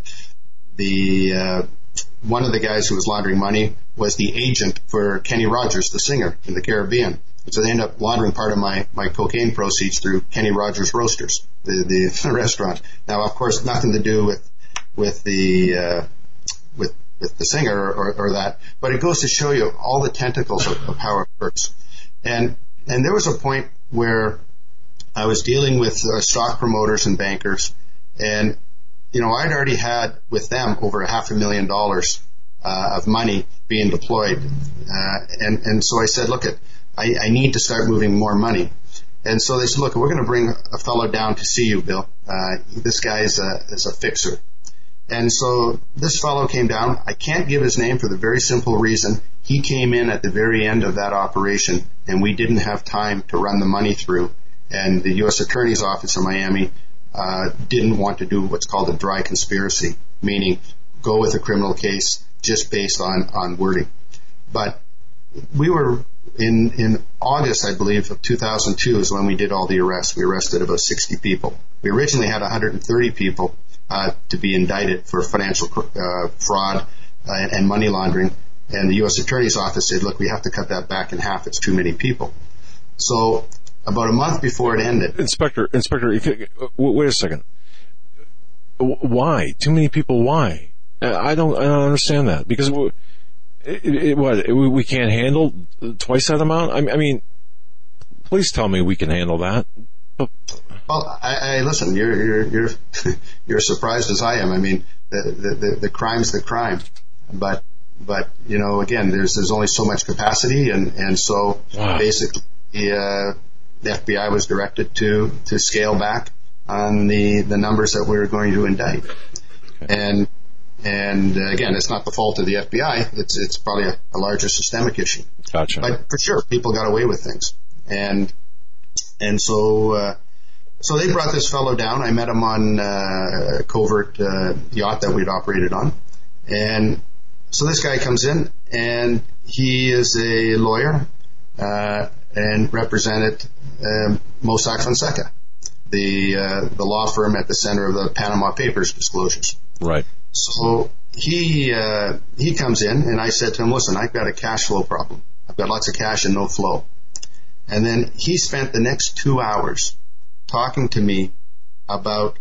Speaker 3: the uh, one of the guys who was laundering money was the agent for Kenny Rogers, the singer in the Caribbean. So they ended up laundering part of my, my cocaine proceeds through Kenny Rogers Roasters, the, the restaurant. Now, of course, nothing to do with with the uh, with with the singer or, or that, but it goes to show you all the tentacles of, of how it works. And and there was a point where I was dealing with uh, stock promoters and bankers, and you know I'd already had with them over a half a million dollars uh, of money being deployed, uh, and and so I said, look, it, I, I need to start moving more money. And so they said, look, we're going to bring a fellow down to see you, Bill. Uh, this guy is a is a fixer. And so this fellow came down. I can't give his name for the very simple reason he came in at the very end of that operation, and we didn't have time to run the money through. And the U S Attorney's Office in Miami uh, didn't want to do what's called a dry conspiracy, meaning go with a criminal case just based on, on wording. But we were in in August, I believe, of two thousand two is when we did all the arrests. We arrested about sixty people. We originally had one hundred thirty people uh, to be indicted for financial uh, fraud uh, and money laundering. And the U S Attorney's Office said, look, we have to cut that back in half. It's too many people. So about a month before it ended.
Speaker 1: Inspector, Inspector, if you, wait a second. Why? Too many people, why? I don't, I don't understand that. Because it, it, what, we can't handle twice that amount? I mean, please tell me we can handle that.
Speaker 3: Well, I, I listen, you're, you're, you're, you're as surprised as I am. I mean, the, the, the, the crime's the crime. But, but, you know, again, there's, there's only so much capacity, and, and so wow. basically, uh, the F B I was directed to, to scale back on the, the numbers that we were going to indict. Okay. And, and uh, again, it's not the fault of the F B I. It's, it's probably a, a larger systemic issue.
Speaker 1: Gotcha.
Speaker 3: But for sure, people got away with things. And, and so, uh, so they brought this fellow down. I met him on uh, a covert uh, yacht that we'd operated on. And, so this guy comes in, and he is a lawyer uh, and represented um, Mossack Fonseca, the uh, the law firm at the center of the Panama Papers disclosures.
Speaker 1: Right.
Speaker 3: So he uh, he comes in, and I said to him, listen, I've got a cash flow problem. I've got lots of cash and no flow. And then he spent the next two hours talking to me about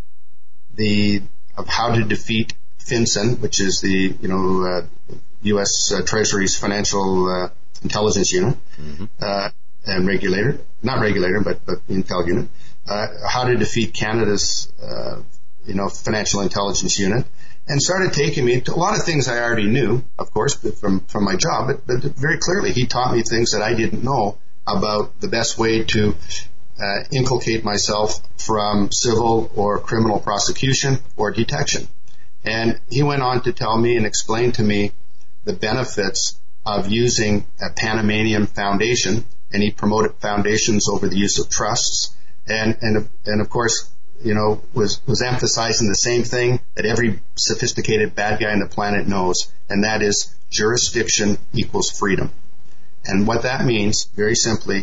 Speaker 3: the of how to defeat FinCEN, which is the you know uh, U S Uh, Treasury's financial uh, intelligence unit mm-hmm. uh, and regulator, not regulator, but but intel unit. Uh, how to defeat Canada's uh, you know financial intelligence unit, and started taking me to a lot of things I already knew, of course, from from my job, but, but very clearly he taught me things that I didn't know about the best way to uh, inculcate myself from civil or criminal prosecution or detection. And he went on to tell me and explain to me the benefits of using a Panamanian foundation, and he promoted foundations over the use of trusts, and and and of course, you know, was was emphasizing the same thing that every sophisticated bad guy on the planet knows, and that is jurisdiction equals freedom. And what that means, very simply,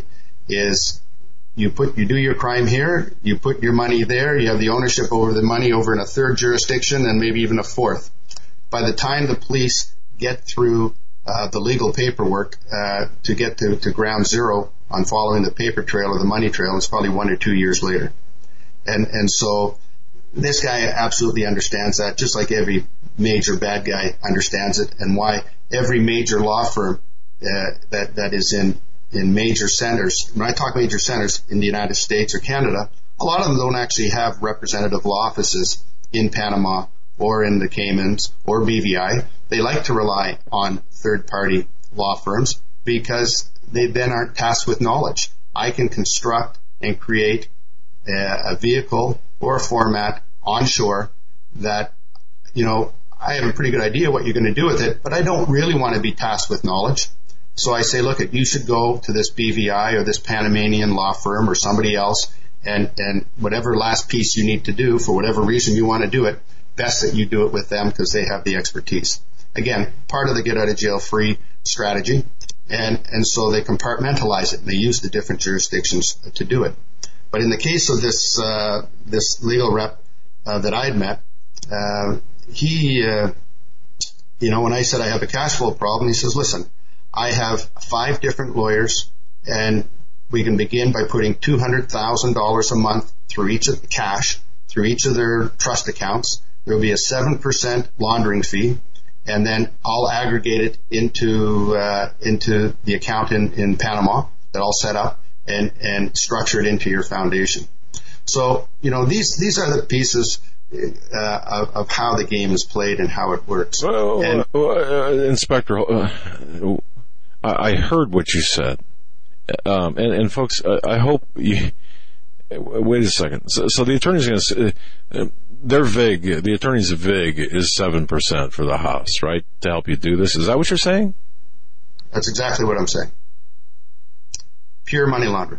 Speaker 3: is you put you do your crime here, you put your money there, you have the ownership over the money over in a third jurisdiction and maybe even a fourth. By the time the police get through uh, the legal paperwork uh, to get to, to ground zero on following the paper trail or the money trail, it's probably one or two years later. And and so this guy absolutely understands that, just like every major bad guy understands it, and why every major law firm uh, that that is in in major centers, when I talk major centers in the United States or Canada, a lot of them don't actually have representative law offices in Panama or in the Caymans or B V I. They like to rely on third-party law firms because they then aren't tasked with knowledge. I can construct and create a, a vehicle or a format onshore that, you know, I have a pretty good idea what you're going to do with it, but I don't really want to be tasked with knowledge. So I say, look, you should go to this B V I or this Panamanian law firm or somebody else, and, and whatever last piece you need to do for whatever reason you want to do it, best that you do it with them because they have the expertise. Again, part of the get out of jail free strategy, and, and so they compartmentalize it and they use the different jurisdictions to do it. But in the case of this uh, this legal rep uh, that I'd met, uh, he, uh, you know, when I said I have a cash flow problem, he says, listen, I have five different lawyers, and we can begin by putting two hundred thousand dollars a month through each of the cash, through each of their trust accounts. There will be a seven percent laundering fee, and then I'll aggregate it into uh, into the account in, in Panama that I'll set up and, and structure it into your foundation. So, you know, these these are the pieces uh, of, of how the game is played and how it works.
Speaker 1: Well,
Speaker 3: and,
Speaker 1: uh, Inspector, uh, I heard what you said, um, and, and folks, uh, I hope you. Wait a second. So, so the attorney's going to. Uh, they're vague. The attorney's vig is seven percent for the house, right? To help you do this. Is that what you're saying?
Speaker 3: That's exactly what I'm saying. Pure money laundering.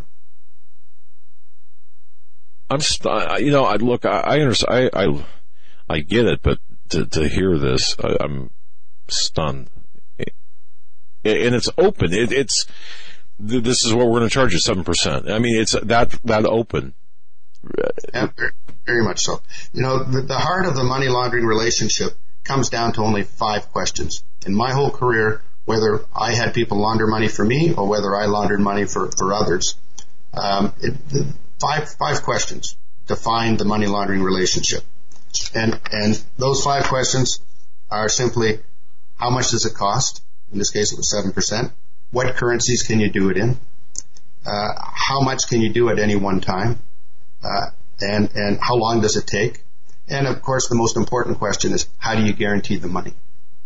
Speaker 1: I'm, st- you know, I look. I, I understand. I, I, I get it, but to, to hear this, I, I'm stunned. And it's open. It, it's this is what we're going to charge you, seven percent. I mean, it's that that open.
Speaker 3: Yeah, very, very much so. You know, the, the heart of the money laundering relationship comes down to only five questions. In my whole career, whether I had people launder money for me or whether I laundered money for for others, um, it, the five five questions define the money laundering relationship, and and those five questions are simply: how much does it cost? In this case, it was seven percent. What currencies can you do it in? Uh, how much can you do at any one time? Uh, and, and how long does it take? And, of course, the most important question is, how do you guarantee the money?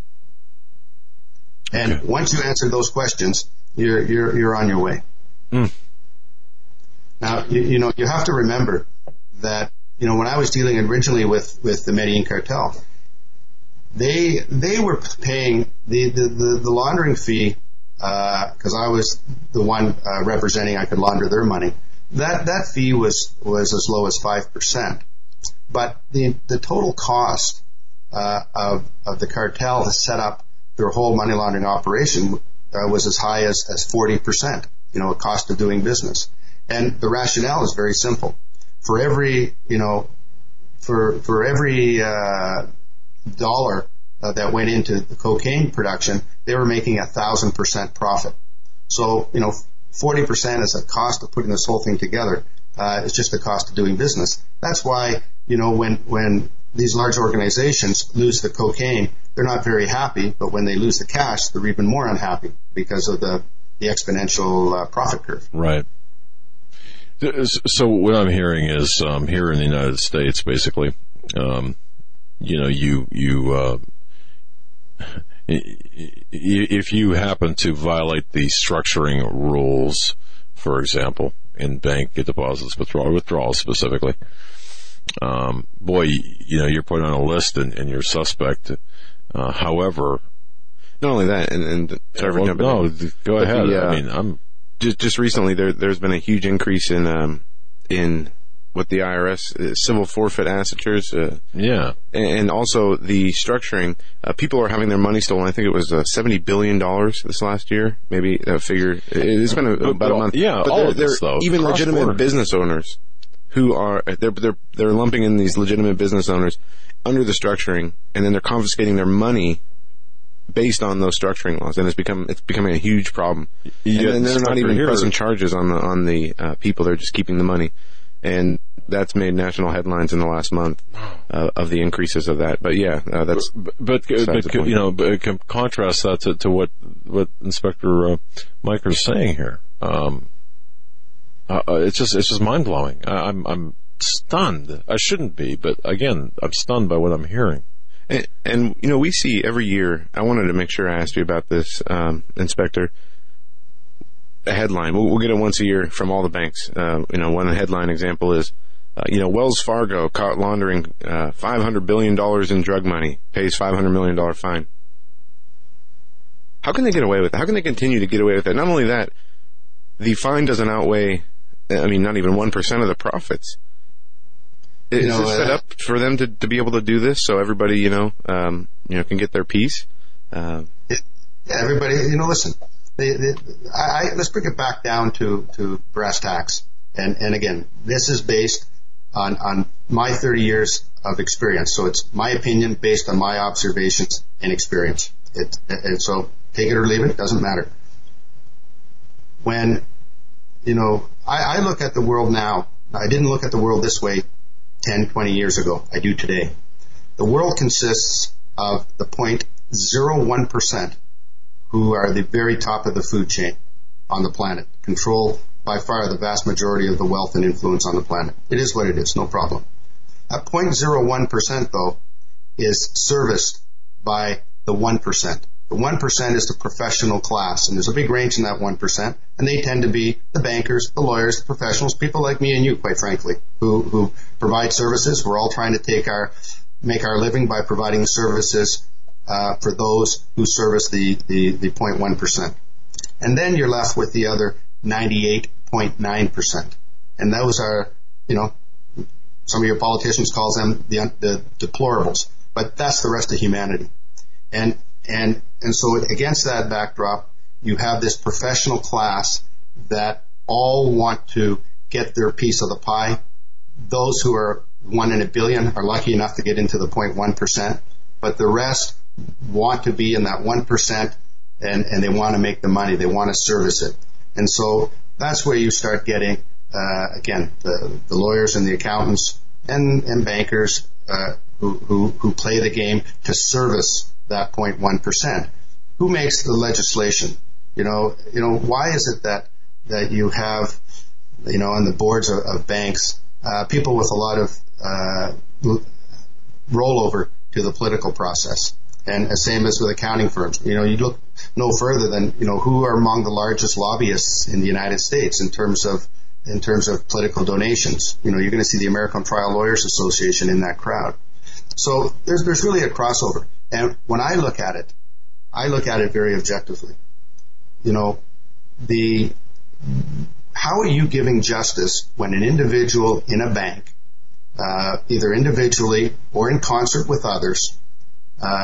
Speaker 3: And okay. Once you answer those questions, you're, you're, you're on your way. Mm. Now, you, you know, you have to remember that, you know, when I was dealing originally with, with the Medellin cartel, They they were paying the, the, the, the laundering fee because uh, I was the one uh, representing I could launder their money. That that fee was, was as low as five percent. But the the total cost uh, of of the cartel to set up their whole money laundering operation uh, was as high as, as forty percent, you know, a cost of doing business. And the rationale is very simple. For every, you know, for, for every, uh, dollar uh, that went into the cocaine production, they were making a thousand percent profit. So, you know, forty percent is a cost of putting this whole thing together. Uh, it's just the cost of doing business. That's why, you know, when, when these large organizations lose the cocaine, they're not very happy, but when they lose the cash, they're even more unhappy because of the, the exponential uh, profit curve.
Speaker 1: Right. So what I'm hearing is, um, here in the United States, basically, um, you know, you, you, uh, if you happen to violate the structuring rules, for example, in bank deposits, withdrawal, withdrawals specifically, um, boy, you know, you're put on a list and, and you're suspect. Uh, however,
Speaker 2: not only that, and, and sorry
Speaker 1: well,
Speaker 2: for jumping
Speaker 1: no,
Speaker 2: in,
Speaker 1: go ahead.
Speaker 2: The, uh,
Speaker 1: I mean, I'm
Speaker 2: just just recently there there's been a huge increase in um in what the I R S uh, civil forfeit assessors, uh,
Speaker 1: yeah,
Speaker 2: and, and also the structuring. Uh, people are having their money stolen. I think it was uh, seventy billion dollars this last year. Maybe a figure. It's been a,
Speaker 1: but,
Speaker 2: about
Speaker 1: but,
Speaker 2: a month.
Speaker 1: Yeah,
Speaker 2: but
Speaker 1: all
Speaker 2: they're,
Speaker 1: of this,
Speaker 2: they're
Speaker 1: though,
Speaker 2: even legitimate
Speaker 1: cross-border
Speaker 2: business owners who are they're they're they're lumping in these legitimate business owners under the structuring, and then they're confiscating their money based on those structuring laws, and it's become it's becoming a huge problem.
Speaker 1: Yeah,
Speaker 2: and, and they're not even
Speaker 1: here.
Speaker 2: pressing charges on the on the uh, people; they're just keeping the money, and that's made national headlines in the last month uh, of the increases of that. But yeah, uh, that's
Speaker 1: but but, but you know, but contrast that to, to what what Inspector uh, Mike is saying here. Um, uh, it's just it's just mind blowing. I'm I'm stunned. I shouldn't be, but again, I'm stunned by what I'm hearing.
Speaker 2: And, and, you know, we see every year, I wanted to make sure I asked you about this, um, Inspector, a headline. We'll, we'll get it once a year from all the banks. Uh, you know, one headline example is, uh, you know, Wells Fargo caught laundering uh, five hundred billion dollars in drug money, pays five hundred million dollars fine. How can they get away with that? How can they continue to get away with that? Not only that, the fine doesn't outweigh, I mean, not even one percent of the profits. Is
Speaker 3: you know,
Speaker 2: it set
Speaker 3: uh,
Speaker 2: up for them to, to be able to do this so everybody, you know, um, you know, can get their piece? Uh,
Speaker 3: yeah, everybody, you know, listen, they, they, I, I, let's bring it back down to, to brass tacks. And, and again, this is based on, on my thirty years of experience. So it's my opinion based on my observations and experience. It, and so take it or leave it, doesn't matter. When, you know, I, I look at the world now, I didn't look at the world this way ten, twenty years ago. I do today. The world consists of the zero point zero one percent who are the very top of the food chain on the planet, control by far the vast majority of the wealth and influence on the planet. It is what it is, no problem. That zero point zero one percent, though, is serviced by the one percent. The one percent is the professional class, and there's a big range in that one percent, and they tend to be the bankers, the lawyers, the professionals, people like me and you, quite frankly, who, who provide services. We're all trying to take our, make our living by providing services uh, for those who service the, the, the zero point one percent. And then you're left with the other ninety-eight point nine percent. And those are, you know, some of your politicians calls them the, the deplorables, but that's the rest of humanity. And And and so against that backdrop, you have this professional class that all want to get their piece of the pie. Those who are one in a billion are lucky enough to get into the zero point one percent, but the rest want to be in that one percent, and, and they want to make the money. They want to service it. And so that's where you start getting, uh, again, the, the lawyers and the accountants and, and bankers uh, who, who, who play the game to service that zero point one percent. Who makes the legislation? You know, you know, why is it that, that you have, you know, on the boards of, of banks, uh, people with a lot of, uh, rollover to the political process? And the same as with accounting firms. You know, you look no further than, you know, who are among the largest lobbyists in the United States in terms of, in terms of political donations. You know, you're going to see the American Trial Lawyers Association in that crowd. So there's, there's really a crossover. And when I look at it, I look at it very objectively. You know, the, how are you giving justice when an individual in a bank, uh, either individually or in concert with others, uh,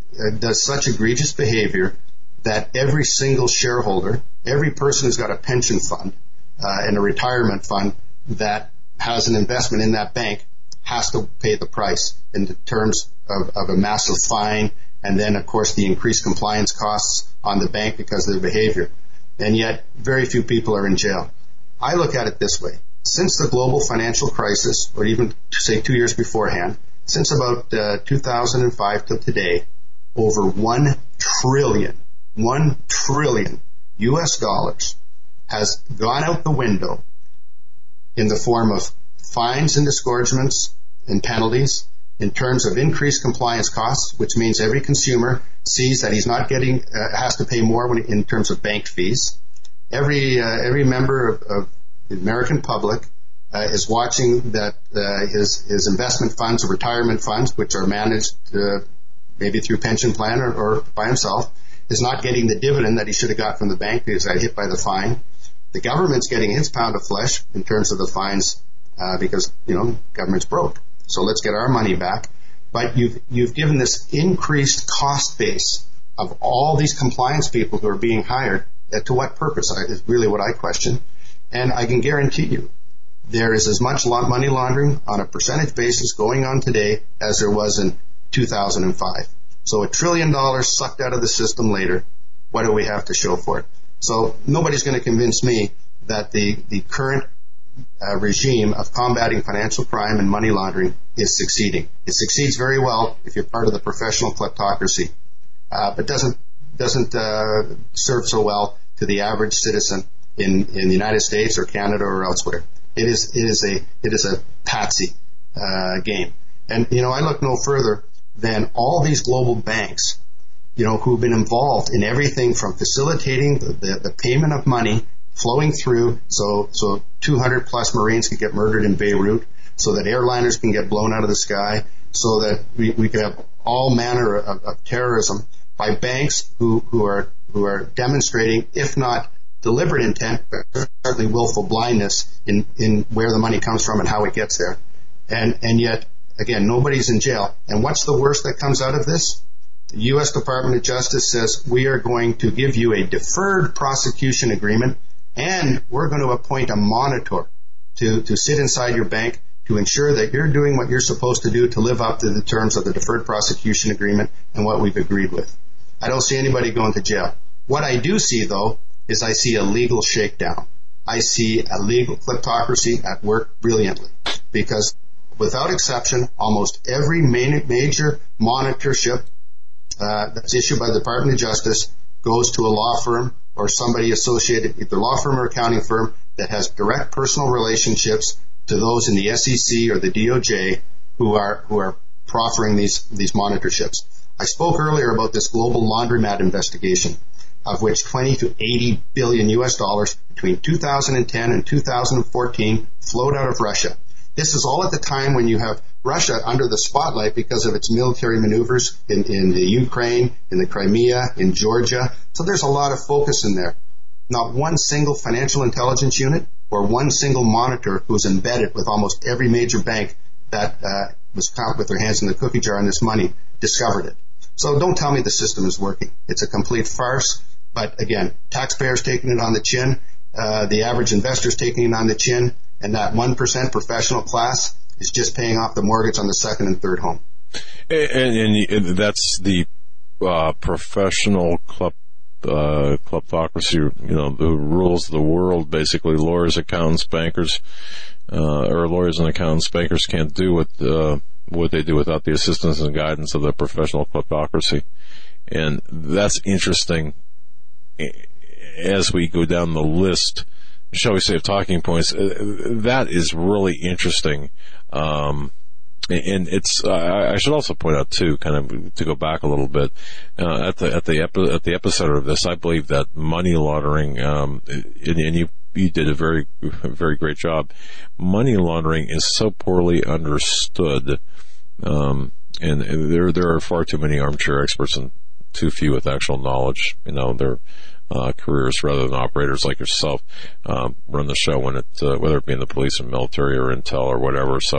Speaker 3: uh, does such egregious behavior that every single shareholder, every person who's got a pension fund uh, and a retirement fund that has an investment in that bank has to pay the price in terms of, of a massive fine, and then, of course, the increased compliance costs on the bank because of their behavior. And yet, very few people are in jail. I look at it this way. Since the global financial crisis, or even, say, two years beforehand, since about uh, two thousand five to today, over one trillion, one trillion U S dollars has gone out the window in the form of fines and disgorgements and penalties, in terms of increased compliance costs, which means every consumer sees that he's not getting, uh, has to pay more when, in terms of bank fees. Every uh, every member of, of the American public uh, is watching that uh, his his investment funds or retirement funds, which are managed uh, maybe through pension plan or, or by himself, is not getting the dividend that he should have got from the bank because he got hit by the fine. The government's getting its pound of flesh in terms of the fines uh, because, you know, government's broke. So let's get our money back. But you've you've given this increased cost base of all these compliance people who are being hired. Uh, to what purpose I, is really what I question. And I can guarantee you there is as much money laundering on a percentage basis going on today as there was in two thousand five. So a trillion dollars sucked out of the system later. What do we have to show for it? So nobody's going to convince me that the, the current uh, regime of combating financial crime and money laundering is succeeding. It succeeds very well if you're part of the professional kleptocracy, uh, but doesn't doesn't uh, serve so well to the average citizen in, in the United States or Canada or elsewhere. It is it is a it is a patsy uh, game. And you know, I look no further than all these global banks, you know, who've been involved in everything from facilitating the, the, the payment of money flowing through, so so two hundred plus Marines could get murdered in Beirut, so that airliners can get blown out of the sky, so that we, we could have all manner of, of terrorism by banks who, who are who are demonstrating, if not deliberate intent, but certainly willful blindness in, in where the money comes from and how it gets there. And and yet, again, nobody's in jail. And what's the worst that comes out of this? The U S Department of Justice says we are going to give you a deferred prosecution agreement, and we're going to appoint a monitor to, to sit inside your bank to ensure that you're doing what you're supposed to do to live up to the terms of the deferred prosecution agreement and what we've agreed with. I don't see anybody going to jail. What I do see, though, is I see a legal shakedown. I see a legal kleptocracy at work brilliantly, because without exception, almost every main, major monitorship uh, that's issued by the Department of Justice goes to a law firm or somebody associated, either law firm or accounting firm, that has direct personal relationships to those in the S E C or the D O J who are who are proffering these these monitorships. I spoke earlier about this global laundromat investigation, of which twenty to eighty billion U S dollars between two thousand ten and two thousand fourteen flowed out of Russia. This is all at the time when you have Russia under the spotlight because of its military maneuvers in, in the Ukraine, in the Crimea, in Georgia. So there's a lot of focus in there. Not one single financial intelligence unit or one single monitor who's embedded with almost every major bank that uh, was caught with their hands in the cookie jar on this money discovered it. So don't tell me the system is working. It's a complete farce. But again, taxpayers taking it on the chin, uh, the average investor's taking it on the chin, and that one percent professional class is just paying off the mortgage on the second and third home.
Speaker 1: And, and, and that's the uh, professional club. Uh, kleptocracy, you know, who rules the world. Basically, lawyers, accountants, bankers, uh, or lawyers and accountants, bankers can't do what uh, what they do without the assistance and guidance of the professional kleptocracy. And that's interesting as we go down the list, shall we say, of talking points. That is really interesting. Um, And it's, uh, I should also point out too, kind of to go back a little bit, uh, at the, at the, epi- at the epicenter of this, I believe that money laundering, um, and, and you, you did a very, very great job. Money laundering is so poorly understood, um, and, and there, there are far too many armchair experts and too few with actual knowledge. You know, they're, uh, careers rather than operators like yourself, um, run the show when it, uh, whether it be in the police or military or intel or whatever. So,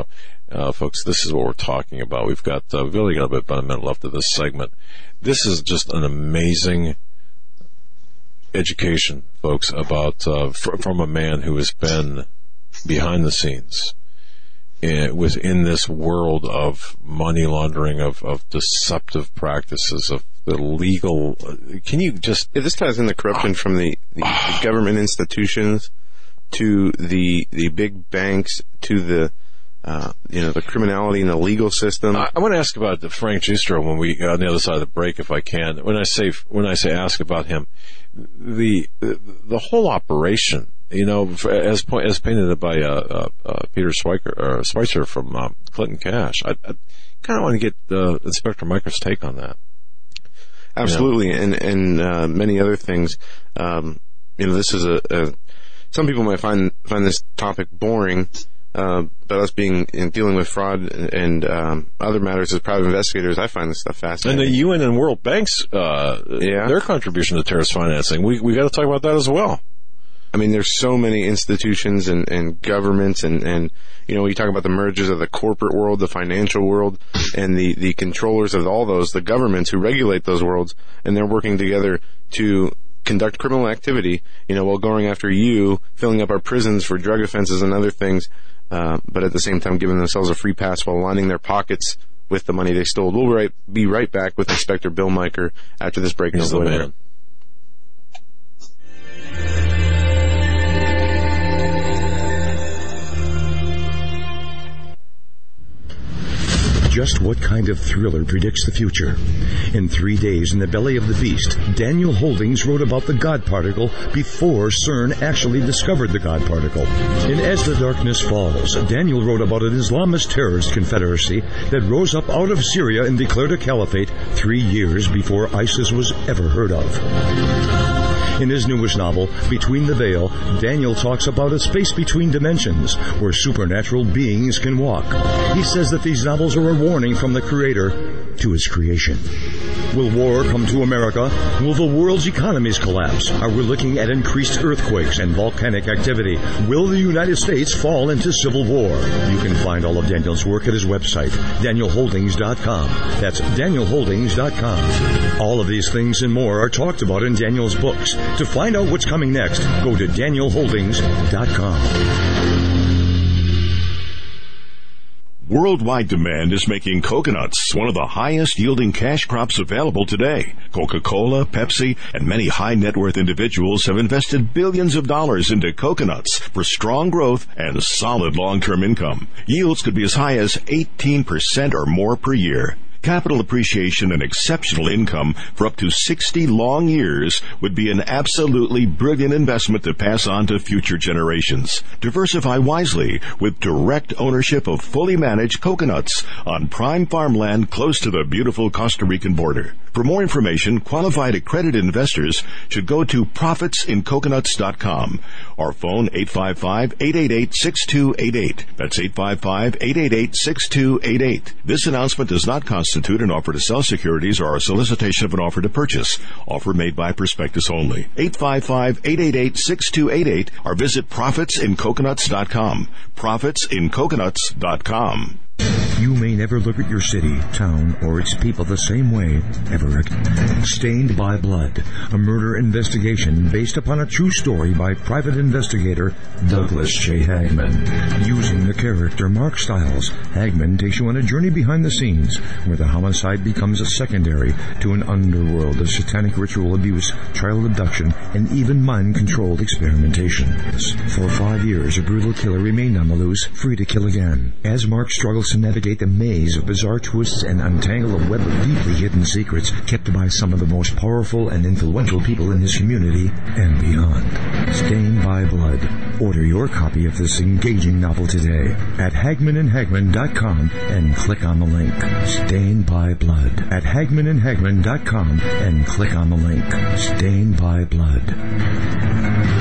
Speaker 1: uh, folks, this is what we're talking about. We've got, uh, we've only got a bit about a minute left of this segment. This is just an amazing education, folks, about uh, fr- from a man who has been behind the scenes. It was in this world of money laundering, of, of deceptive practices, of the legal. Can you just?
Speaker 2: Yeah, this ties in the corruption from the, the, the government institutions to the the big banks to the uh, you know the criminality in the legal system.
Speaker 1: I, I want to ask about the Frank Giustro when we on the other side of the break, if I can. When I say when I say ask about him, the the, the whole operation. You know, as as painted by uh, uh, uh, Peter Schweiker, or Schweitzer from uh, Clinton Cash, I, I kind of want to get uh, Inspector Micro's take on that.
Speaker 2: Absolutely,
Speaker 1: you know?
Speaker 2: and and uh, many other things. Um, you know, this is a, a. Some people might find find this topic boring, uh, but us being in dealing with fraud and, and um, other matters as private investigators, I find this stuff fascinating.
Speaker 1: And the U N and World Bank's uh,
Speaker 2: yeah.
Speaker 1: their contribution to terrorist financing, we we got to talk about that as well.
Speaker 2: I mean, there's so many institutions and, and governments and, and, you know, when you talk about the mergers of the corporate world, the financial world, and the, the controllers of all those, the governments who regulate those worlds, and they're working together to conduct criminal activity, you know, while going after you, filling up our prisons for drug offenses and other things, uh, but at the same time giving themselves a free pass while lining their pockets with the money they stole. We'll right, be right back with Inspector Bill Miker after this break.
Speaker 1: He's the man.
Speaker 4: Just what kind of thriller predicts the future? In Three Days in the Belly of the Beast, Daniel Holdings wrote about the God particle before CERN actually discovered the God particle. In As the Darkness Falls, Daniel wrote about an Islamist terrorist confederacy that rose up out of Syria and declared a caliphate three years before ISIS was ever heard of. In his newest novel, Between the Veil, Daniel talks about a space between dimensions where supernatural beings can walk. He says that these novels are a warning from the Creator to his creation. Will war come to America? Will the world's economies collapse? Are we looking at increased earthquakes and volcanic activity? Will the United States fall into civil war? You can find all of Daniel's work at his website, daniel holdings dot com. That's daniel holdings dot com. All of these things and more are talked about in Daniel's books. To find out what's coming next, go to daniel holdings dot com.
Speaker 9: Worldwide demand is making coconuts one of the highest yielding cash crops available today. Coca-Cola, Pepsi, and many high net worth individuals have invested billions of dollars into coconuts for strong growth and solid long-term income. Yields could be as high as eighteen percent or more per year. Capital appreciation and exceptional income for up to sixty long years would be an absolutely brilliant investment to pass on to future generations. Diversify wisely with direct ownership of fully managed coconuts on prime farmland close to the beautiful Costa Rican border. For more information, qualified accredited investors should go to profits in coconuts dot com or phone eight five five, eight eight eight, six two eight eight. That's eight five five, eight eight eight, six two eight eight. This announcement does not constitute an offer to sell securities or a solicitation of an offer to purchase. Offer made by prospectus only. eight five five, eight eight eight, six two eight eight or visit profits in coconuts dot com. profits in coconuts dot com.
Speaker 4: You may never look at your city, town, or its people the same way, Everett. Stained by Blood, a murder investigation based upon a true story by private investigator Douglas J. Hagman. Using the character Mark Stiles, Hagman takes you on a journey behind the scenes where the homicide becomes a secondary to an underworld of satanic ritual abuse, child abduction, and even mind-controlled experimentation. For five years, a brutal killer remained on the loose, free to kill again. As Mark struggles to navigate the maze of bizarre twists and untangle a web of deeply hidden secrets kept by some of the most powerful and influential people in his community and beyond. Stained by Blood. Order your copy of this engaging novel today at hagman and hagman dot com and click on the link. Stained by Blood at hagman and hagman dot com and click on the link. Stained by Blood.